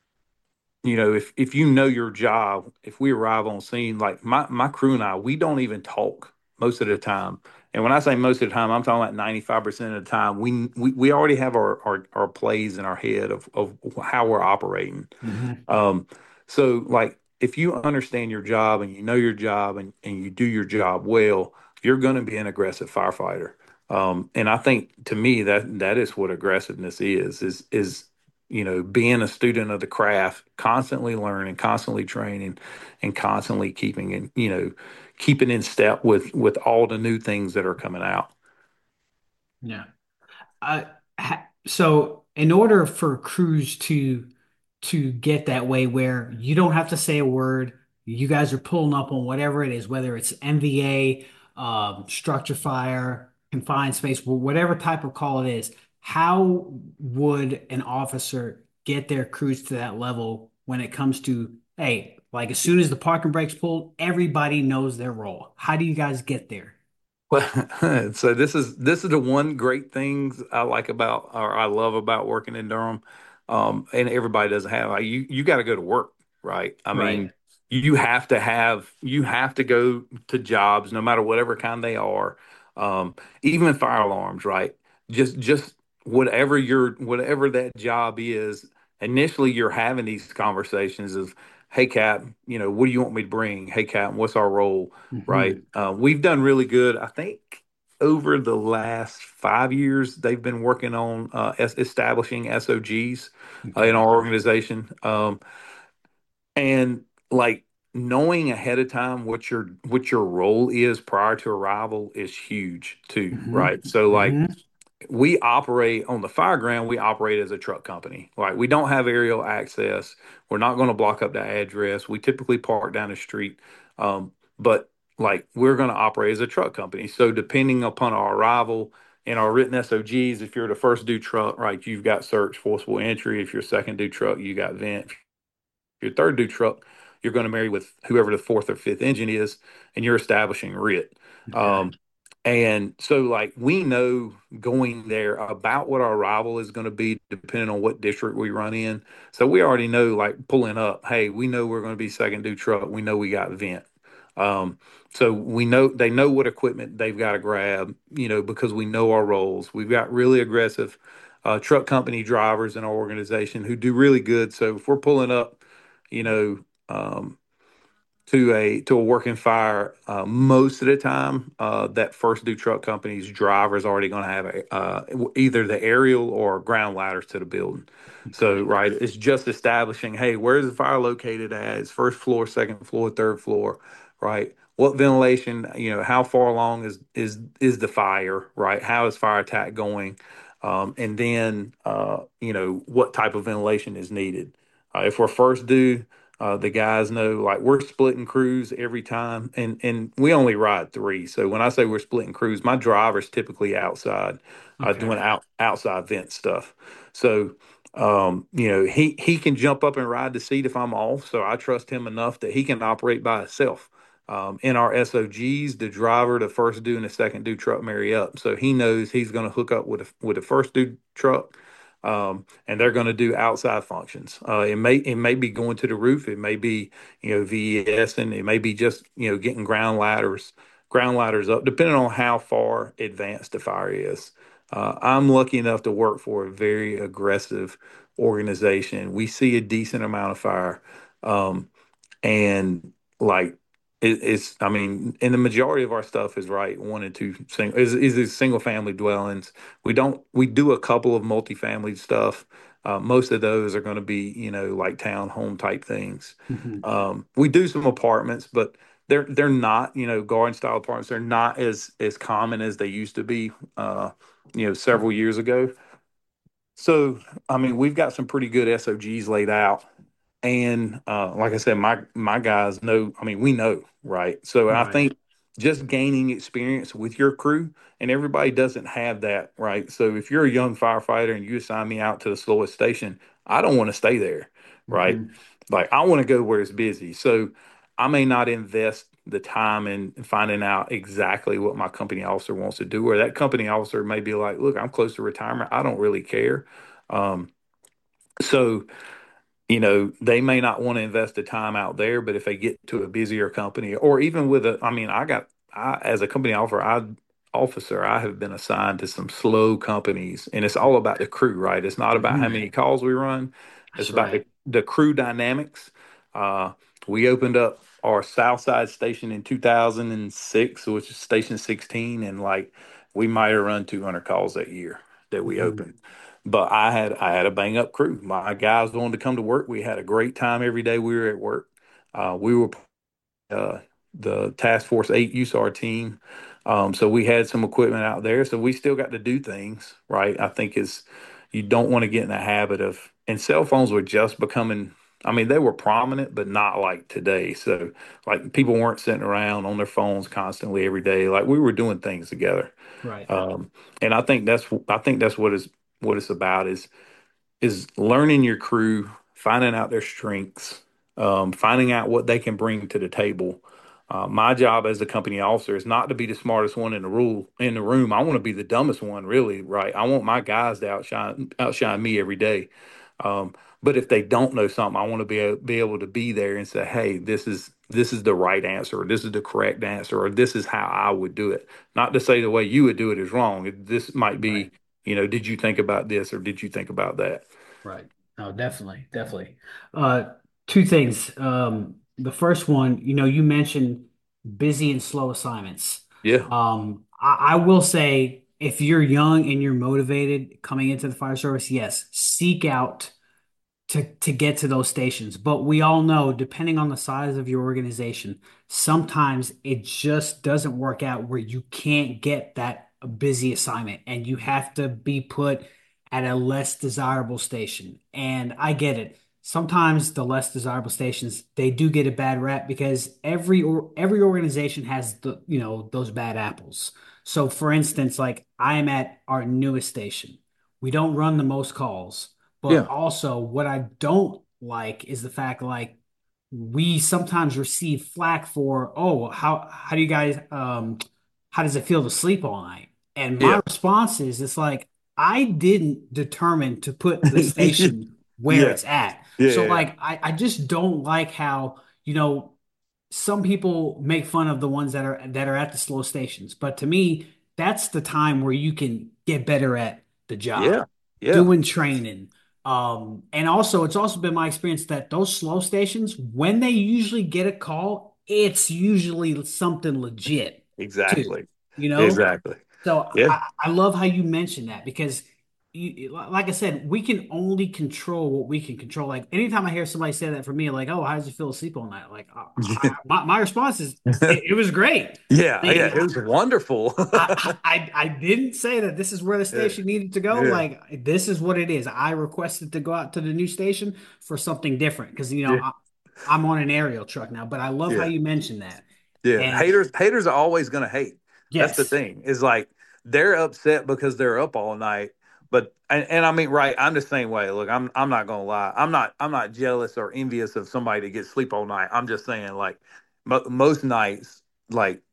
you know if if you know your job, if we arrive on scene, like my my crew and I, we don't even talk most of the time. And when I say most of the time, I'm talking about ninety-five percent of the time. We we, we already have our, our our plays in our head of of how we're operating. Hmm. um, so like if you understand your job and you know your job and, and you do your job well, you're going to be an aggressive firefighter. Um, and I think to me that that is what aggressiveness is, is, is, you know, being a student of the craft, constantly learning, constantly training, and constantly keeping in, you know, keeping in step with, with all the new things that are coming out. Yeah. Uh, ha- so in order for crews to to get that way where you don't have to say a word, you guys are pulling up on whatever it is, whether it's M V A, um, structure fire, confined space, wh- whatever type of call it is, how would an officer get their crews to that level when it comes to, hey, like as soon as the parking brake's pulled, everybody knows their role. How do you guys get there? Well, so this is this is the one great things I like about or I love about working in Durham, um, and everybody doesn't have. Like, you you got to go to work, right? I Right. mean, you have to have you have to go to jobs, no matter whatever kind they are, um, even fire alarms, right? Just just whatever your whatever that job is. Initially, you're having these conversations of, "Hey, Cap, you know, what do you want me to bring? Hey, Cap, what's our role?" Right. Hmm. Uh, we've done really good. I think over the last five years, they've been working on uh, es- establishing S O Gs uh, in Okay. our organization. Um, and like knowing ahead of time what your what your role is prior to arrival is huge too, Hmm. right? So like Hmm. we operate on the fire ground, we operate as a truck company. Like we don't have aerial access. We're not going to block up the address. We typically park down the street. Um, but like we're going to operate as a truck company. So depending upon our arrival in our written S O Gs, if you're the first due truck, right, you've got search, forcible entry. If you're second due truck, you got vent. If you're third due truck, you're going to marry with whoever the fourth or fifth engine is, and you're establishing R I T. Okay. Um, and so, like, we know going there about what our rival is going to be, depending on what district we run in. So we already know, like, pulling up, hey, we know we're going to be second due truck. We know we got vent. Um, so we know they know what equipment they've got to grab, you know, because we know our roles. We've got really aggressive uh, truck company drivers in our organization who do really good. So if we're pulling up, you know, um, to a to a working fire, uh, most of the time, uh, that first due truck company's driver is already going to have a, uh, either the aerial or ground ladders to the building. So, Okay. right, it's just establishing, hey, where's the fire located at? It's first floor, second floor, third floor, right? What ventilation? You know, how far along is is is the fire? Right? How is fire attack going? Um, and then, uh, you know, what type of ventilation is needed? Uh, if we're first due, uh, the guys know like we're splitting crews every time, and and we only ride three. So when I say we're splitting crews, my driver's typically outside, uh, Okay. doing out outside vent stuff. So um, you know he he can jump up and ride the seat if I'm off. So I trust him enough that he can operate by himself. Um, in our S O Gs, the driver, the first due and the second due truck marry up, so he knows he's going to hook up with a, with the first due truck, um, and they're going to do outside functions. Uh, it may it may be going to the roof, it may be you know V E S, and it may be just you know getting ground ladders ground ladders up, depending on how far advanced the fire is. Uh, I'm lucky enough to work for a very aggressive organization. We see a decent amount of fire. Um, and like it, it's I mean, and the majority of our stuff is right one and two single is is is single family dwellings. We don't we do a couple of multifamily stuff. Uh, most of those are going to be, you know, like townhome type things. Hmm. Um, we do some apartments, but they're they're not, you know, garden style apartments. They're not as as common as they used to be, uh, you know, several years ago. So, I mean, we've got some pretty good S O Gs laid out. And uh, like I said, my my guys know. I mean, we know, right? So I Right. think just gaining experience with your crew, and everybody doesn't have that, right? So if you're a young firefighter and you assign me out to the slowest station, I don't want to stay there, right? Hmm. Like I want to go where it's busy. So I may not invest the time in finding out exactly what my company officer wants to do, or that company officer may be like, "Look, I'm close to retirement. I don't really care." Um, so you know, they may not want to invest the time out there, but if they get to a busier company or even with a, I mean, I got, I, as a company officer, I, officer, I have been assigned to some slow companies and it's all about the crew, right? It's not about how Hmm. many calls we run. It's That's about right. the, the crew dynamics. Uh, we opened up our South Side station in two thousand six, which is station sixteen. And like, we might have run two hundred calls that year that we Hmm. opened. But I had I had a bang up crew. My guys wanted to come to work. We had a great time every day we were at work. Uh, we were uh, the Task Force Eight U S A R team, um, so we had some equipment out there. So we still got to do things right. I think is you don't want to get in the habit of. And cell phones were just becoming. I mean, they were prominent, but not like today. So like people weren't sitting around on their phones constantly every day. Like we were doing things together. Right. Um, and I think that's I think that's what is what it's about is is learning your crew, finding out their strengths, um, finding out what they can bring to the table. Uh, my job as a company officer is not to be the smartest one in the rule in the room. I want to be the dumbest one, really, right? I want my guys to outshine outshine me every day. Um, but if they don't know something, I want to be able, be able to be there and say, "Hey, this is this is the right answer, or this is the correct answer, or this is how I would do it." Not to say the way you would do it is wrong. This might Right. be, you know, did you think about this or did you think about that? Right. Oh, definitely, definitely. Uh, Two things. Um, the first one, you know, you mentioned busy and slow assignments. Yeah. Um, I, I will say, if you're young and you're motivated coming into the fire service, yes, seek out to to get to those stations. But we all know, depending on the size of your organization, sometimes it just doesn't work out where you can't get that busy assignment and you have to be put at a less desirable station. And I get it. Sometimes the less desirable stations, they do get a bad rap because every or every organization has the, you know, those bad apples. So for instance, like I am at our newest station. We don't run the most calls. But Yeah. also, what I don't like is the fact like we sometimes receive flack for, oh, how how do you guys um how does it feel to sleep all night? And my Yeah. response is it's like I didn't determine to put the Yeah. station where Yeah. it's at. Yeah. So Yeah. like I, I just don't like how, you know, some people make fun of the ones that are that are at the slow stations. But to me, that's the time where you can get better at the job Yeah. Yeah. doing training. Um, and also, it's also been my experience that those slow stations, when they usually get a call, it's usually something legit too, Exactly. you know? Exactly. So Yeah. I, I love how you mentioned that because you, like I said, we can only control what we can control. Like anytime I hear somebody say that for me, like, "Oh, how does it feel to sleep all night?" Like, I, I, my my response is, "It, it was great." I Yeah. Yeah. mean, It was wonderful. I, I I didn't say that this is where the Yeah. station needed to go. Yeah. Like this is what it is. I requested to go out to the new station for something different because you know Yeah. I, I'm on an aerial truck now. But I love how Yeah. you mentioned that. Yeah. And Haters, haters are always going to hate. That's the yes, thing. Is like they're upset because they're up all night. But and, and I mean, right, I'm the same way. Look, I'm I'm not gonna lie. I'm not I'm not jealous or envious of somebody that gets sleep all night. I'm just saying, like mo- most nights, like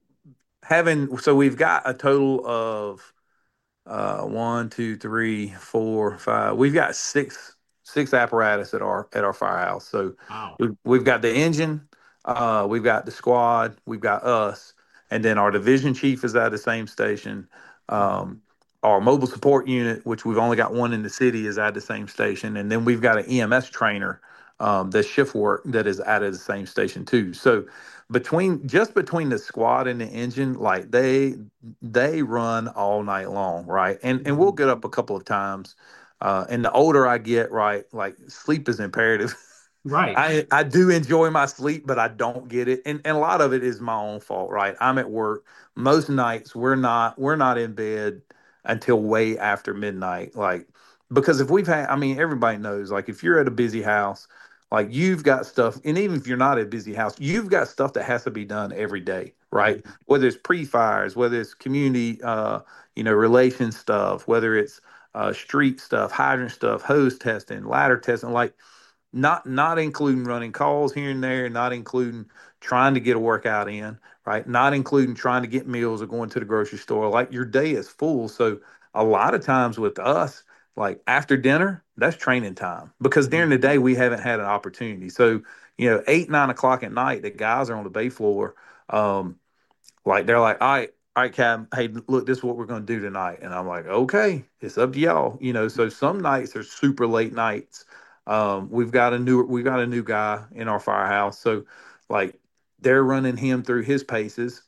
having so we've got a total of uh one, two, three, four, five. We've got six six apparatus at our at our firehouse. So wow, we've we've got the engine, uh, we've got the squad, we've got us, and then our division chief is at the same station. mhm, Um, our mobile support unit, which we've only got one in the city, is at the same station, and then we've got an E M S trainer um, that shift work that is at the same station too. So between just between the squad and the engine, like they they run all night long, right? And and we'll get up a couple of times. Uh, and the older I get, right, like sleep is imperative. Right. I I do enjoy my sleep, but I don't get it, and and a lot of it is my own fault, right? I'm at work most nights. We're not we're not in bed until way after midnight, like because if we've had, I mean, everybody knows, like if you're at a busy house, like you've got stuff, and even if you're not at a busy house, you've got stuff that has to be done every day, right? Mhm. Whether it's pre-fires, whether it's community, uh, you know, relation stuff, whether it's uh, street stuff, hydrant stuff, hose testing, ladder testing, like not not including running calls here and there, not including trying to get a workout in, right? Not including trying to get meals or going to the grocery store. Like your day is full. So a lot of times with us, like after dinner, that's training time because during the day we haven't had an opportunity. So, you know, eight, nine o'clock at night, the guys are on the bay floor. Um, like they're like, all right, all right, Cam, hey, look, this is what we're gonna do tonight. And I'm like, okay, it's up to y'all. You know, so some nights are super late nights. Um, we've got a new we've got a new guy in our firehouse. So like they're running him through his paces,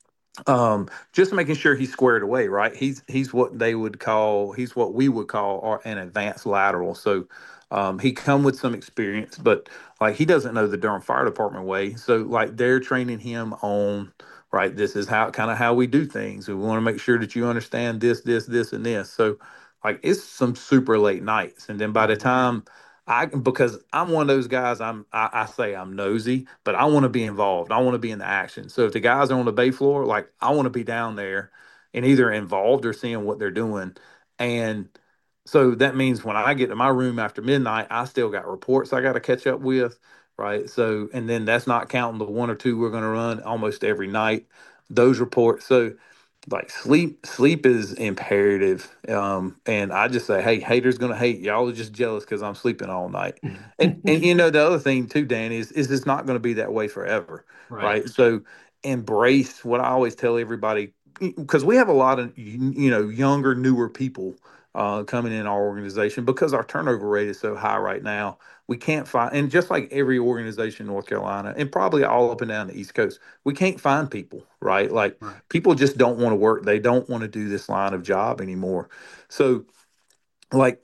um, just making sure he's squared away, right? He's he's what they would call he's what we would call our, an advanced lateral. So um, he come with some experience, but like he doesn't know the Durham Fire Department way. So like they're training him on right. This is how kind of how we do things. We want to make sure that you understand this, this, this, and this. So like it's some super late nights, and then by the Mhm. time I because I'm one of those guys. I'm I, I say I'm nosy, but I want to be involved. I want to be in the action. So if the guys are on the bay floor, like I want to be down there and either involved or seeing what they're doing. And so that means when I get to my room after midnight, I still got reports I got to catch up with, right? So and then that's not counting the one or two we're going to run almost every night. Those reports. So like sleep sleep is imperative, um and I just say, hey, haters gonna hate. Y'all are just jealous because I'm sleeping all night. And and you know the other thing too, Dan, is is it's not going to be that way forever, Right. right? So embrace what I always tell everybody, because we have a lot of you know younger, newer people uh, coming in our organization because our turnover rate is so high right now. We can't find, and just like every organization in North Carolina and probably all up and down the East Coast, we can't find people, right? Like Right. people just don't want to work. They don't want to do this line of job anymore. So, like,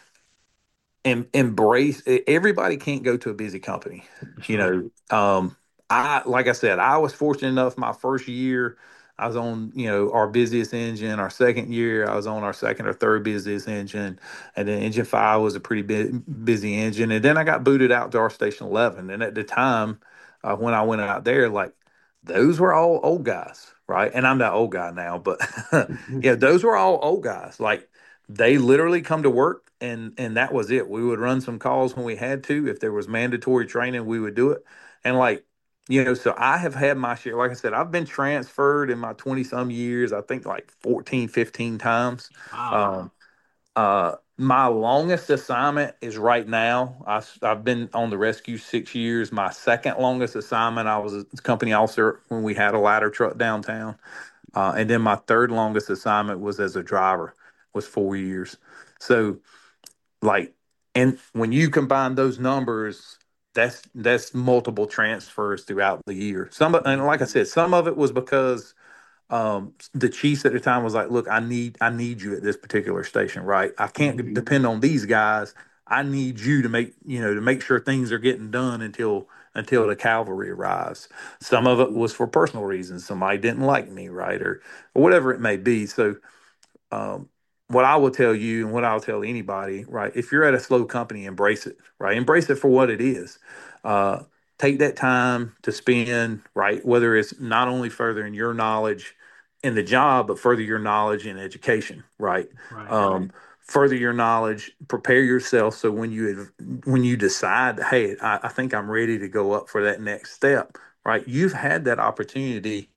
em- embrace. e- Everybody can't go to a busy company. That's You right. know, um, I like I said, I was fortunate enough. My first year, I was on you know our busiest engine. Our second year, I was on our second or third busiest engine, and then engine five was a pretty bu- busy engine. And then I got booted out to our station eleven. And at the time, uh, when I went out there, like those were all old guys, right? And I'm that old guy now, but Mhm. yeah, those were all old guys. Like they literally come to work and and that was it. We would run some calls when we had to. If there was mandatory training, we would do it. And like, you know, so I have had my share. Like I said, I've been transferred in my twenty some years, I think like fourteen, fifteen times. Wow. Um, uh, my longest assignment is right now. I, have been on the rescue six years. My second longest assignment, I was a company officer when we had a ladder truck downtown. Uh, and then my third longest assignment was as a driver, was four years. So like, and when you combine those numbers, that's that's multiple transfers throughout the year. Some, and like I said, some of it was because um, the chiefs at the time was like, "Look, I need I need you at this particular station, right? I can't depend on these guys. I need you to make you know to make sure things are getting done until until the cavalry arrives." Some of it was for personal reasons. Somebody didn't like me, right, or, or whatever it may be. So um, what I will tell you and what I'll tell anybody, right? If you're at a slow company, embrace it, right? Embrace it for what it is. Uh, take that time to spend, right? Whether it's not only furthering your knowledge in the job, but further your knowledge in education, right? Right. Um, further your knowledge, prepare yourself so when you when you decide, hey, I, I think I'm ready to go up for that next step, right? You've had that opportunity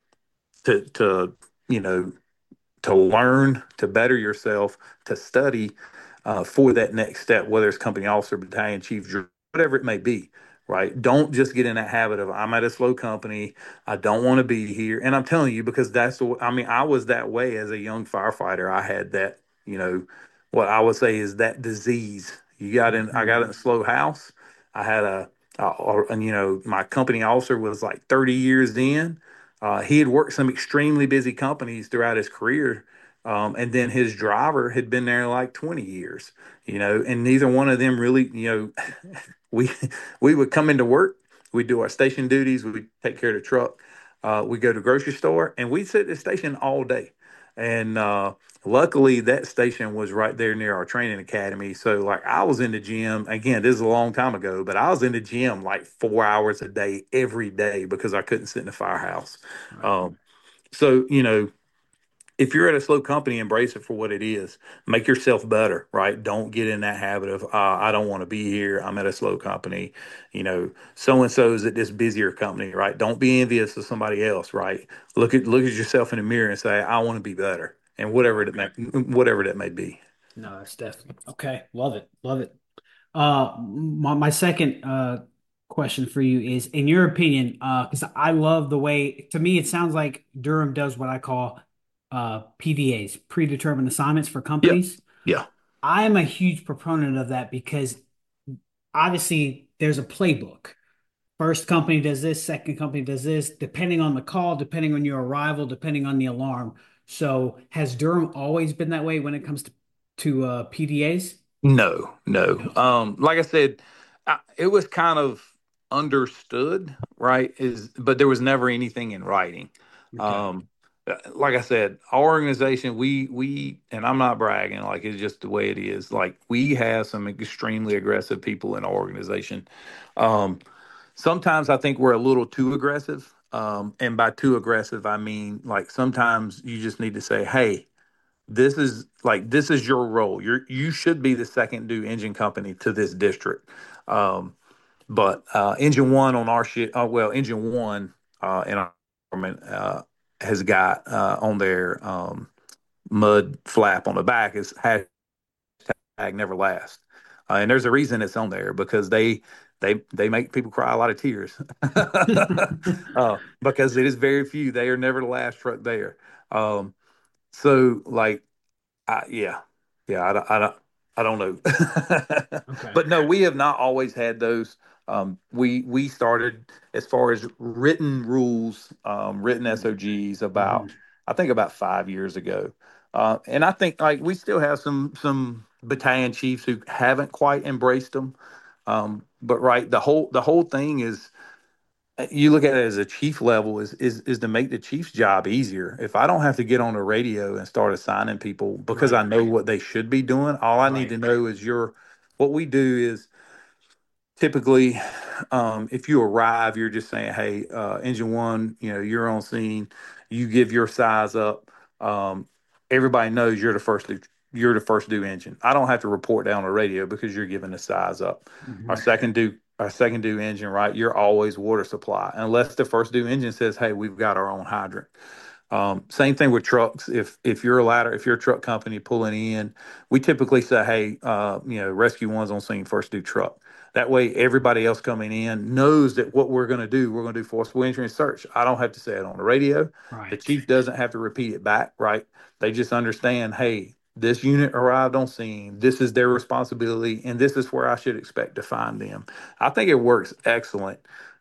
to to you know to learn, to better yourself, to study uh, for that next step, whether it's company officer, battalion chief, whatever it may be, right? Don't just get in that habit of I'm at a slow company. I don't want to be here. And I'm telling you, because that's the, I mean, I was that way as a young firefighter. I had that, you know, what I would say is that disease. You got in, I Mhm. got in a slow house. I had a, a or- and you know, my company officer was like thirty years in. Uh, he had worked some extremely busy companies throughout his career. Um, and then his driver had been there like twenty years, you know, and neither one of them really, you know, we we would come into work, we'd do our station duties, we'd take care of the truck, uh, we go to the grocery store, and we'd sit at the station all day. And uh, luckily, that station was right there near our training academy. So, like, I was in the gym again. This is a long time ago, but I was in the gym like four hours a day every day because I couldn't sit in the firehouse. Right. Um, so, you know, if you're at a slow company, embrace it for what it is. Make yourself better, right? Don't get in that habit of, uh, I don't want to be here. I'm at a slow company. You know, so and so's at this busier company, right? Don't be envious of somebody else, right? Look at look at yourself in the mirror and say, I want to be better, and whatever that may whatever that may be. No, that's definitely okay. Love it. Love it. Uh, my, my second uh question for you is, in your opinion, uh, because I love the way, to me it sounds like Durham does what I call uh P D As, predetermined assignments for Yeah, companies. yeah, I'm a huge proponent of that because obviously there's a playbook. First company does this, second company does this, depending on the call, depending on your arrival, depending on the alarm. So has Durham always been that way when it comes to to uh, P D As? no, no. No. Um, like I said, I, it was kind of understood, right? Is but there was never anything in writing. Okay. Um, uh, like I said, our organization, we we, and I'm not bragging, like it's just the way it is. Like we have some extremely aggressive people in our organization. Um, sometimes I think we're a little too aggressive. Um, and by too aggressive, I mean like sometimes you just need to say, "Hey, this is like this is your role. You're you should be the second due engine company to this district." Um, but uh, engine one on our shit, uh, well, engine one uh, in our department uh, has got uh, on their um, mud flap on the back is hashtag never last, uh, and there's a reason it's on there because they they they make people cry a lot of tears uh, because it is very few. They are never the last truck there. Um, so like I, yeah, yeah. I, don't- I don't, I don't know, Okay. but no, we have not always had those. Um, we we started as far as written rules, um, written S O Gs about Mhm. I think about five years ago, uh, and I think like we still have some some battalion chiefs who haven't quite embraced them. Um, but right, the whole the whole thing is you look at it as a chief level is is is to make the chief's job easier. If I don't have to get on the radio and start assigning people because I Right. know what they should be doing, all I need Right. to know is your what we do is typically um, if you arrive, you're just saying, hey, uh, engine one, you know, you're on scene, you give your size up. Um, everybody knows you're the first due, you're the first due engine. I don't have to report down the radio because you're giving the size up. Our Mhm. second due our second due engine, right? You're always water supply unless the first due engine says, hey, we've got our own hydrant. Um, same thing with trucks. If if you're a ladder, if you're a truck company pulling in, we typically say, hey, uh, you know, rescue one's on scene, first due truck. That way, everybody else coming in knows that what we're going to do, we're going to do forcible entry and search. I don't have to say it on the radio. The Right. chief doesn't have to repeat it back, right? They just understand, hey, this unit arrived on scene. This is their responsibility, and this is where I should expect to find them. I think it works excellent.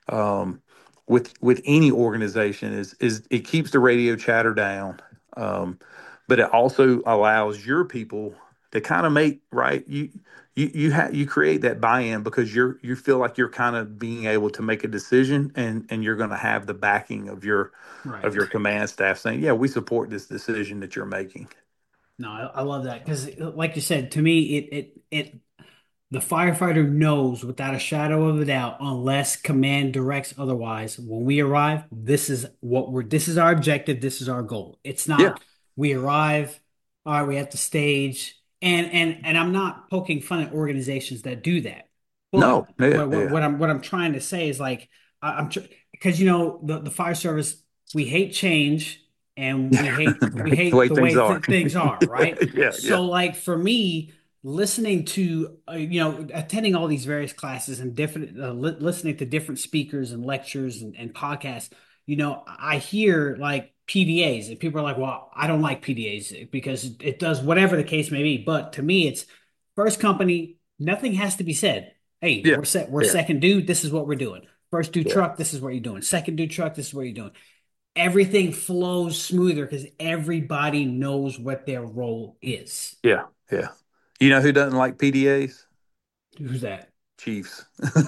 Um, with with any organization is is it keeps the radio chatter down, um, but it also allows your people to kind of make right you you you ha- you create that buy-in because you're you feel like you're kind of being able to make a decision and and you're going to have the backing of your of Right. your command staff saying, yeah, we support this decision that you're making. No, I, I love that because, like you said, to me, it it it the firefighter knows without a shadow of a doubt, unless command directs otherwise, when we arrive, this is what we're, this is our objective, this is our goal. It's Yeah, not we arrive, all right, we have to stage, and and and I'm not poking fun at organizations that do that, but no, yeah, what what, yeah. what I'm what I'm trying to say is like I, I'm because you know the the fire service, we hate change and we hate we The way hate the things way are. th things are, right? Yeah, yeah. So like for me, listening to uh, you know attending all these various classes and different uh, li listening to different speakers and lectures and, and podcasts, you know, I hear like P D As and people are like, well, I don't like P D As because it does whatever the case may be. But to me, it's first company, nothing has to be said. Hey, Yeah. we're set, we're Yeah. second dude, this is what we're doing. First dude Yeah. truck, this is what you're doing. Second dude truck, this is what you're doing. Everything flows smoother because everybody knows what their role is. Yeah. Yeah. You know who doesn't like P D As? Who's that? Chiefs.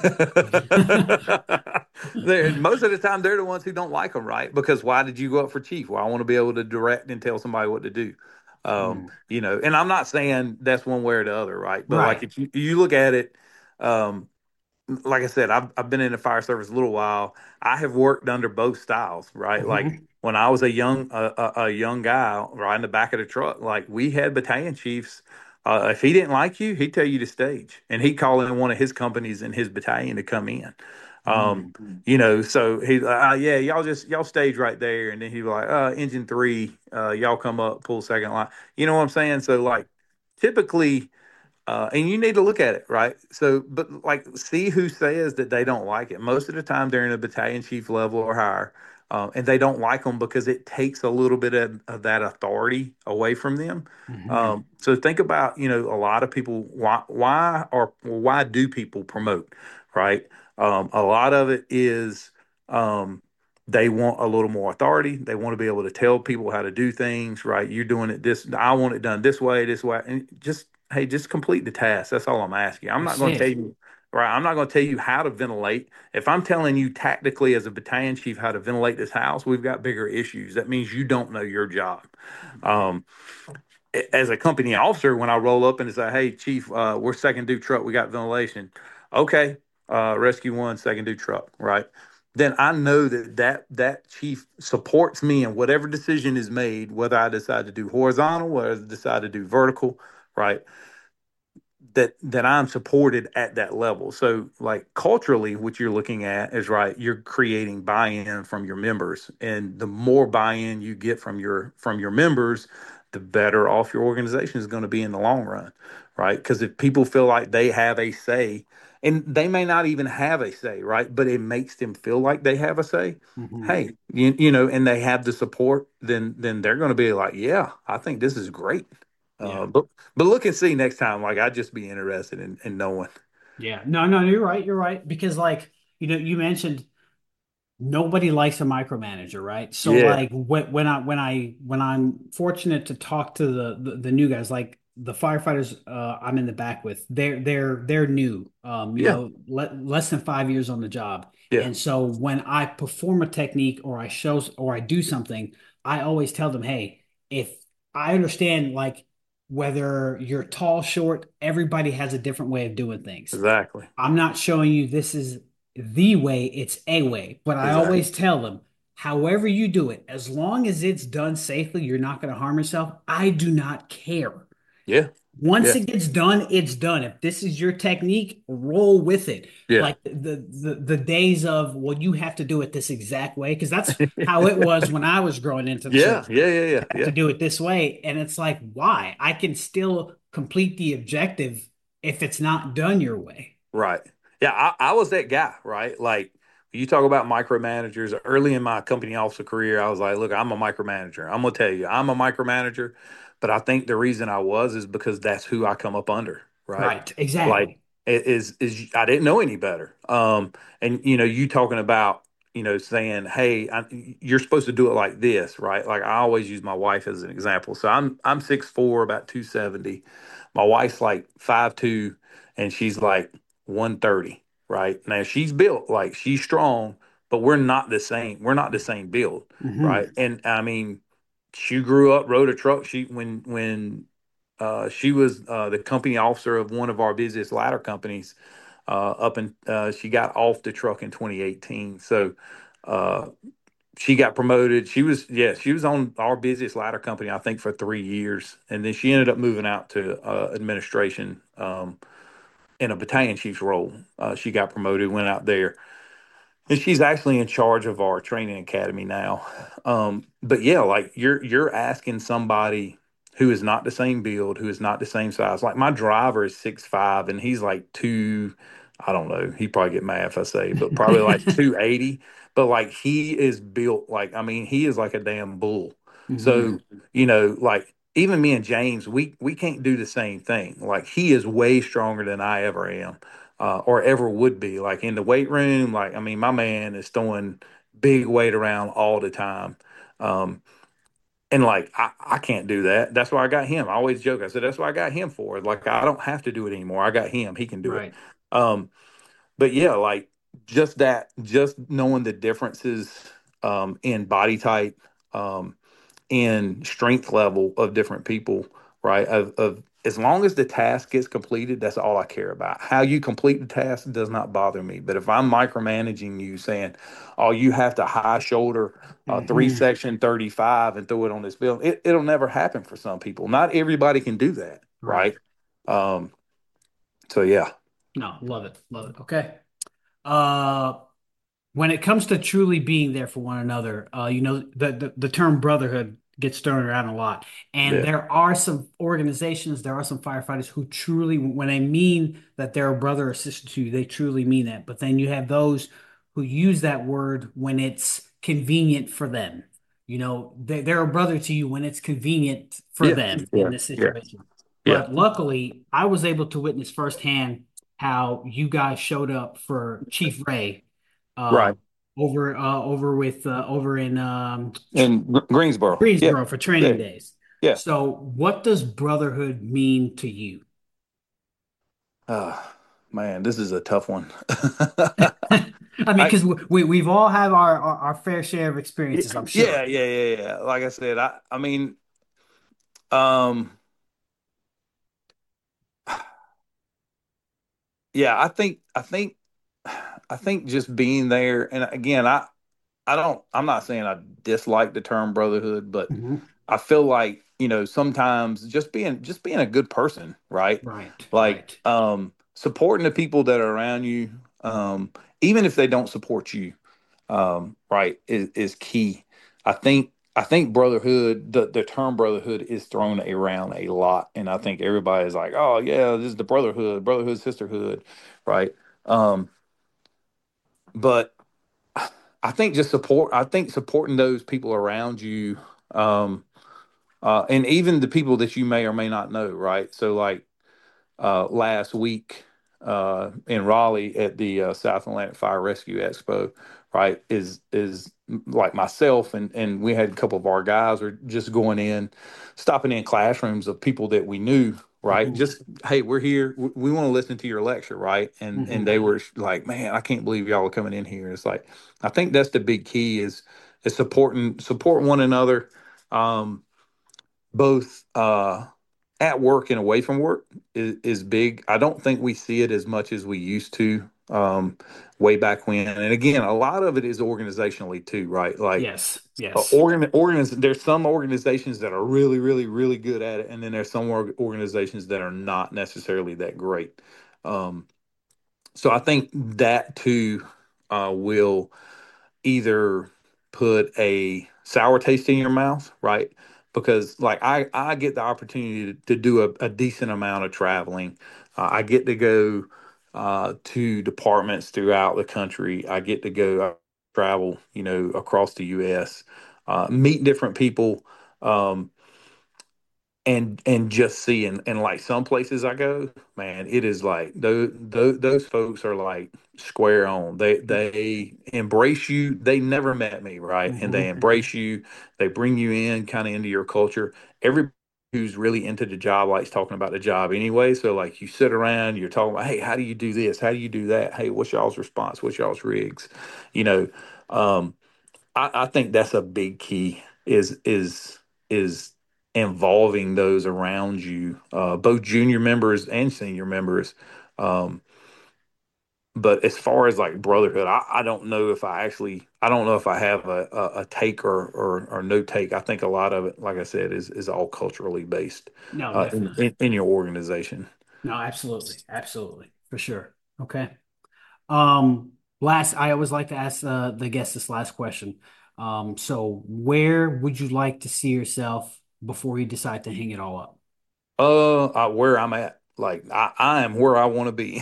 They're, most of the time, they're the ones who don't like them, right? Because why did you go up for chief? Well, I want to be able to direct and tell somebody what to do. Um, Mm. you know, and I'm not saying that's one way or the other, right? But like Right. if you, you look at it, um, like I said, I've I've been in the fire service a little while. I have worked under both styles, right? Like Hmm. when I was a young a, a, a young guy riding the back of the truck, like we had battalion chiefs. Uh, if he didn't like you, he'd tell you to stage, and he'd call in one of his companies in his battalion to come in. Um, Mm. you know, so he, uh, yeah, y'all just y'all stage right there, and then he'd be like, uh, engine three, uh, y'all come up, pull second line. You know what I'm saying? So like, typically. Uh, and you need to look at it, right? So, but like, see who says that they don't like it. Most of the time, they're in a battalion chief level or higher, uh, and they don't like them because it takes a little bit of, of that authority away from them. Hmm. Um, so, think about, you know, a lot of people. Why, why, or why do people promote, right? Um, a lot of it is um, they want a little more authority. They want to be able to tell people how to do things, right? You're doing it this. I want it done this way, this way, and just hey, just complete the task. That's all I'm asking. I'm not That's going to tell it. you, right? I'm not going to tell you how to ventilate. If I'm telling you tactically as a battalion chief how to ventilate this house, we've got bigger issues. That means you don't know your job. Um, as a company officer, when I roll up and say, "Hey, chief, uh, we're second due truck. We got ventilation." Okay, uh, rescue one, second due truck, right? Then I know that that that chief supports me in whatever decision is made, whether I decide to do horizontal, whether I decide to do vertical, right? that that I'm supported at that level. So like culturally what you're looking at is right, you're creating buy-in from your members, and the more buy-in you get from your from your members, the better off your organization is going to be in the long run, right? Because if people feel like they have a say, and they may not even have a say, right? But it makes them feel like they have a say. Hmm. Hey, you, you know, and they have the support, then then they're going to be like, yeah, I think this is great. Yeah. Uh, but but look and see next time. Like I'd just be interested in, in knowing. Yeah. No, no, you're right. You're right. Because like, you know, you mentioned nobody likes a micromanager, right? So Yeah, like when when I when I when I'm fortunate to talk to the the, the new guys, like the firefighters uh, I'm in the back with, they're they're they're new, um, you yeah, know, le less than five years on the job. yeah. And so when I perform a technique or I show or I do something, I always tell them, hey, if I understand like whether you're tall, short, everybody has a different way of doing things. Exactly, I'm not showing you this is the way, it's a way. But I exactly. always tell them, however you do it, as long as it's done safely, you're not going to harm yourself. I do not care. Yeah, Once yeah, it gets done, it's done. If this is your technique, roll with it. yeah, Like the the the days of, well, you have to do it this exact way, because that's how it was when I was growing into the yeah, service. yeah, yeah, You yeah, have to yeah. do it this way. And it's like, why? I can still complete the objective if it's not done your way. Right. Yeah, I, I was that guy, right? Like you talk about micromanagers early in my company officer career, I was like, look, I'm a micromanager. I'm gonna tell you, I'm a micromanager, but I think the reason I was is because that's who I come up under, right? Right, Like exactly. it is is I didn't know any better. Um, and you know, you talking about, you know, saying, hey, I, you're supposed to do it like this, right? Like I always use my wife as an example. So I'm I'm six four, about two seventy. My wife's like five two, and she's like one thirty, right? Now she's built like she's strong, but we're not the same. We're not the same build, right? Hmm. And I mean, she grew up, rode a truck. She when when uh, she was uh, the company officer of one of our busiest ladder companies. Uh, up and uh, She got off the truck in twenty eighteen. So uh, she got promoted. She was yeah, she was on our busiest ladder company, I think, for three years, and then she ended up moving out to uh, administration. Um, in a battalion chief's role. Uh, she got promoted, went out there, and she's actually in charge of our training academy now. Um, but yeah, like you're you're asking somebody who is not the same build, who is not the same size. Like my driver is six five and he's like two, I don't know, he probably get mad if I say, but probably like two eighty. But like he is built like, I mean, he is like a damn bull. Hmm. So, you know, like even me and James, we we can't do the same thing. Like he is way stronger than I ever am, uh, or ever would be. Like in the weight room, like I mean, my man is throwing big weight around all the time. Um, and like I, I can't do that. That's why I got him. I always joke. I said that's why I got him for. Like I don't have to do it anymore. I got him. He can do it. Right. Um, but yeah, like just that, just knowing the differences um, in body type, um, in strength level of different people, right? Of, of as long as the task gets completed, that's all I care about. How you complete the task does not bother me. But if I'm micromanaging you, saying, "Oh, you have to high shoulder uh, three Hmm. section thirty-five and throw it on this bill," it, it'll never happen for some people. Not everybody can do that, Right. right? Um, so yeah, No, love it. Love it. Okay. Uh, when it comes to truly being there for one another, uh, you know, the, the, the term brotherhood gets thrown around a lot. And yeah, there are some organizations, there are some firefighters who truly, when they mean that they're a brother or sister to you, they truly mean that. But then you have those who use that word when it's convenient for them. You know, they, they're a brother to you when it's convenient for yeah, them in yeah, this yeah, situation. yeah. But luckily, I was able to witness firsthand how you guys showed up for Chief Ray uh, Right. over uh, over with uh, over in um, In Gr- Greensboro, yeah, Greensboro for yeah, training days. yeah. So, what does brotherhood mean to you? Uh, man, this is a tough one. I mean, I because we we've all had our, our our fair share of experiences, I'm yeah, sure. yeah, yeah, yeah. Like I said, I I mean, um, yeah, I think I think I think just being there, and again, I I don't. I'm not saying I dislike the term brotherhood, but Hmm. I feel like you know sometimes just being just being a good person, right? Right, Like right. um, supporting the people that are around you, um, even if they don't support you, um, right, is, is key. I think I think brotherhood, the, the term brotherhood is thrown around a lot, and I think everybody's like, oh yeah, this is the brotherhood, brotherhood, sisterhood, right? Um, but I think just support. I think supporting those people around you, um, uh, and even the people that you may or may not know, right? So like uh, last week uh, in Raleigh at the uh, South Atlantic Fire Rescue Expo, right? Is is like myself and and we had a couple of our guys are just going in, stopping in classrooms of people that we knew, right? Hmm. Just hey, we're here. We, we want to listen to your lecture, right? And and Hmm. they were like, man, I can't believe y'all are coming in here. It's like I think that's the big key is is supporting support one another. Um, both uh, at work and away from work is, is big. I don't think we see it as much as we used to um, way back when. And again, a lot of it is organizationally too, right? Like Yes, uh, yes. organ organs. There's some organizations that are really, really, really good at it, and then there's some org- organizations that are not necessarily that great. Um, so I think that too uh, will either put a sour taste in your mouth, right? Because like I, I get the opportunity to, to do a, a decent amount of traveling. Uh, I get to go uh, to departments throughout the country. I get to go uh, travel, you know, across the U S, uh, meet different people. Um, and and just seeing and like some places I go, man, it is like those those, those folks are like square on. They they embrace you. They never met me, right? And they Hmm. embrace you. They bring you in kind of into your culture. Every who's really into the job likes talking about the job anyway. So like you sit around, you're talking about, hey, how do you do this? How do you do that? Hey, what's y'all's response? What's y'all's rigs? You know, um, I, I think that's a big key is is is involving those around you, uh, both junior members and senior members. Um, but as far as like brotherhood, I, I don't know if I actually I don't know if I have a, a, a take or, or or no take. I think a lot of it, like I said, is is all culturally based No, uh, in, definitely. in in your organization. No, absolutely, absolutely, for sure. Okay. Um, last, I always like to ask uh, the guests this last question. Um, so where would you like to see yourself before you decide to hang it all up? Uh, I, where I'm at, like I, I am where I want to be.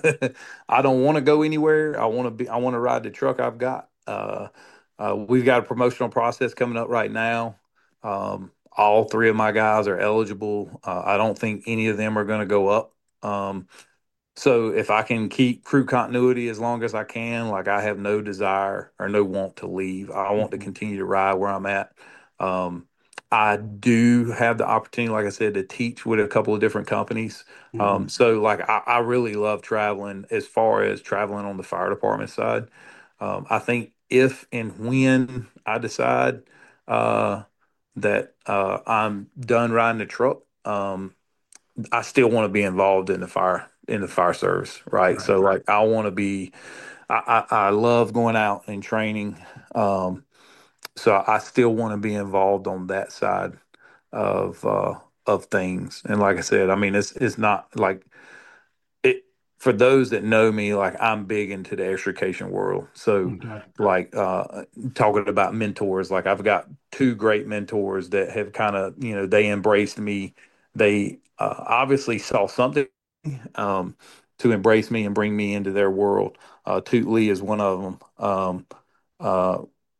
I don't want to go anywhere. I want to be. I want to ride the truck I've got. Uh, uh, we've got a promotional process coming up right now. Um, all three of my guys are eligible. Uh, I don't think any of them are going to go up. Um, so if I can keep crew continuity as long as I can, like I have no desire or no want to leave. I want to Mhm. continue to ride where I'm at. Um, I do have the opportunity, like I said, to teach with a couple of different companies. Um, Mhm. so like I, I really love traveling as far as traveling on the fire department side. Um, I think if and when I decide uh, that uh, I'm done riding the truck, um, I still want to be involved in the fire in the fire service, right? Right. So like I want to be I, I, I love going out and training. Um, so I still want to be involved on that side of uh of things. And like I said, I mean it's it's not like it for those that know me, like I'm big into the extrication world. So Okay. like uh talking about mentors, like I've got two great mentors that have kind of, you know, they embraced me. They uh, obviously saw something um to embrace me and bring me into their world. Uh Toot Lee is one of them. Um uh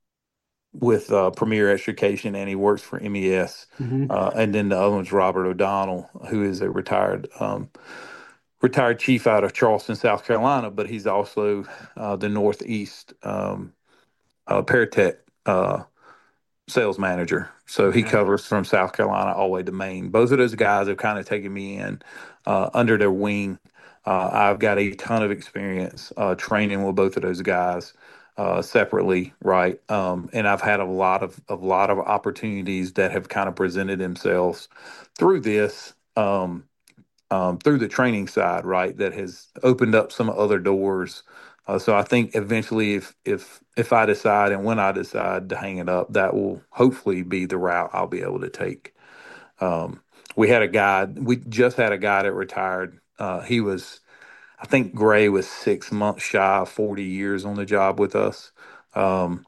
with uh, Premier Extrication, and he works for M E S. Hmm. Uh, and then the other one's Robert O'Donnell, who is a retired um, retired chief out of Charleston, South Carolina, but he's also uh, the Northeast um, uh, Paratech uh, sales manager. So he Okay. covers from South Carolina all the way to Maine. Both of those guys have kind of taken me in uh, under their wing. Uh, I've got a ton of experience uh, training with both of those guys uh, separately, right? Um, and I've had a lot of a lot of opportunities that have kind of presented themselves through this. Um, um, through the training side, right, that has opened up some other doors. Uh, so I think eventually, if if if I decide and when I decide to hang it up, that will hopefully be the route I'll be able to take. Um, we had a guy, we just had a guy that retired. Uh, he was, I think, Gray was six months shy of forty years on the job with us. Um,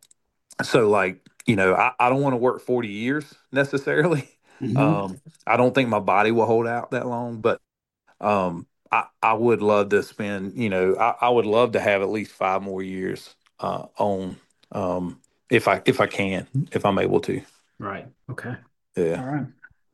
so, like, you know, I, I don't want to work forty years necessarily. Hmm. Um, I don't think my body will hold out that long, but um, I, I would love to spend, you know, I, I would love to have at least five more years uh, on, um, if I if I can, if I'm able to. Right. Okay. Yeah, All right.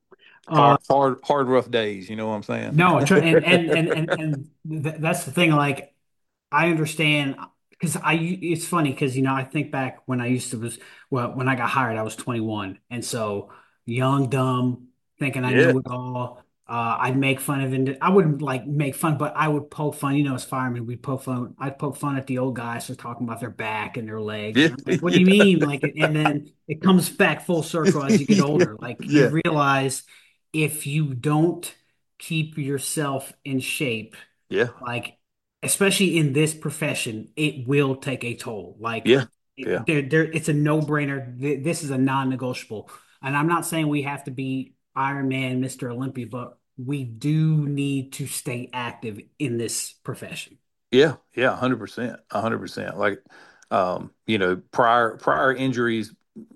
Uh, hard, hard, hard, rough days. You know what I'm saying? no, tr- and and and and and th that's the thing. Like, I understand because I. It's funny because you know I think back when I used to was well when I got hired I was twenty-one, and so young, dumb, thinking I Yeah, knew it all. Uh, I'd make fun of it. I wouldn't like make fun, but I would poke fun. You know, as firemen, we'd poke fun. I'd poke fun at the old guys for talking about their back and their legs, yeah, and I'm like, "What do you mean?" Like, and then it comes back full circle as you get yeah, older. Like, you yeah, realize if you don't keep yourself in shape, yeah, like especially in this profession, it will take a toll. Like yeah, yeah, it, there, there, it's a no-brainer. Th- This is a non-negotiable. And I'm not saying we have to be Iron Man, Mister Olympia, but we do need to stay active in this profession. yeah, yeah, hundred percent, a hundred percent. Like, um, you know, prior prior injuries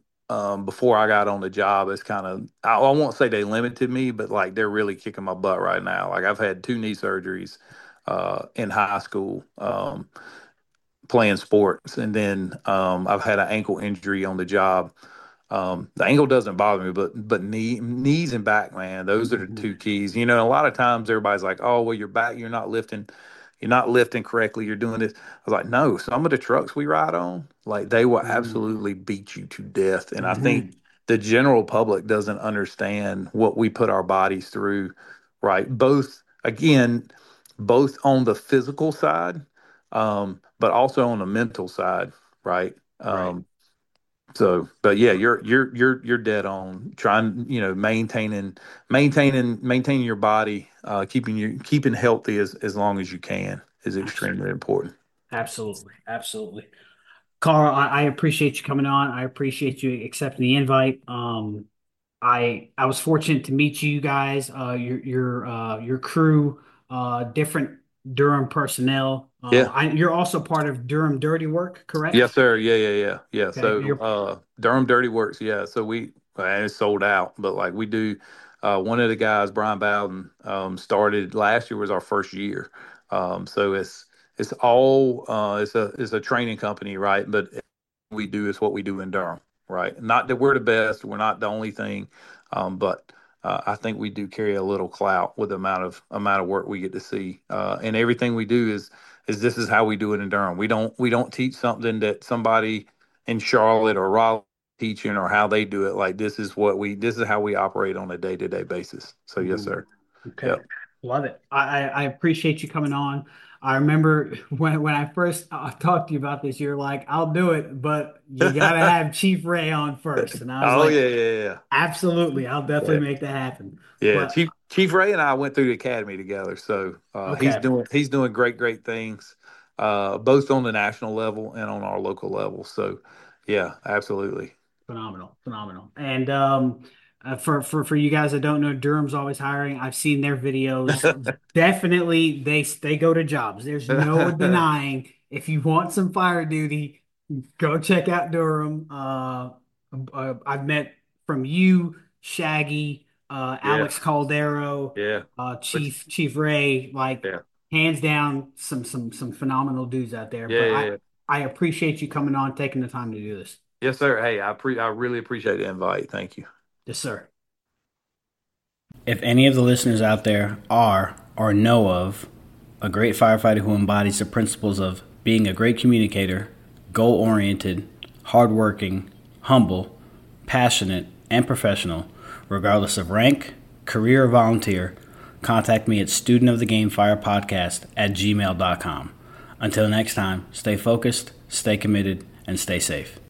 um, before I got on the job, it's kind of, I, I won't say they limited me, but like they're really kicking my butt right now. Like I've had two knee surgeries uh, in high school um, playing sports, and then um, I've had an ankle injury on the job. Um, the ankle doesn't bother me, but but knee, knees and back, man, those are the Mhm. two keys. You know, a lot of times everybody's like, "Oh, well, your back, you're not lifting, you're not lifting correctly. You're doing this." I was like, "No, some of the trucks we ride on, like they will Mhm. absolutely beat you to death." And I think Mhm. the general public doesn't understand what we put our bodies through, right? Both again, both on the physical side, um, but also on the mental side, right? Right. Um, so, but yeah, you're you're you're you're dead on trying, you know, maintaining maintaining maintaining your body, uh, keeping you keeping healthy as as long as you can is Abs- extremely important. Absolutely. Absolutely. Carl, I, I appreciate you coming on. I appreciate you accepting the invite. Um, I I was fortunate to meet you guys, uh, your your uh, your crew, uh, different Durham personnel. Um, Yeah. I, you're also part of Durham Dirty Work, correct? Yes, sir. Yeah, yeah, yeah, yeah. Okay, So, you're uh, Durham Dirty Works. Yeah. So we and it's sold out. But like we do, uh, one of the guys, Brian Bowden, um, started last year was our first year. Um, so it's it's all uh, it's a it's a training company, right? But we do is what we do in Durham, right? Not that we're the best, we're not the only thing, um, but uh, I think we do carry a little clout with the amount of amount of work we get to see, uh, and everything we do is is this is how we do it in Durham. We don't we don't teach something that somebody in Charlotte or Raleigh teaching or how they do it. Like this is what we this is how we operate on a day to day basis. So yes, Mhm. sir. Okay. Yep. Love it. I, I I appreciate you coming on. I remember when when I first uh, talked to you about this, you're like, I'll do it, but you got to have Chief Ray on first. And I was Oh like, yeah, yeah, absolutely, I'll yeah. definitely make that happen. Yeah, But Chief Chief Ray and I went through the academy together, so uh, he's okay, doing he's doing great great things, uh, both on the national level and on our local level. So, yeah, absolutely. phenomenal, phenomenal. And um, uh, for for for you guys that don't know, Durham's always hiring. I've seen their videos. Definitely, they they go to jobs. There's no denying. If you want some fire duty, go check out Durham. Uh, uh, I've met from you, Shaggy, uh, Yeah, Alex Caldero, yeah, uh, which Chief Chief Ray, like yeah, hands down, some some some phenomenal dudes out there. yeah, But yeah, I yeah. I appreciate you coming on, taking the time to do this. Yes, sir. Hey, I pre I really appreciate the invite. Thank you. Yes, sir. If any of the listeners out there are or know of a great firefighter who embodies the principles of being a great communicator, goal oriented, hardworking, humble, passionate, and professional, regardless of rank, career, or volunteer, contact me at studentofthegamefirepodcast at gmail dot com. Until next time, stay focused, stay committed, and stay safe.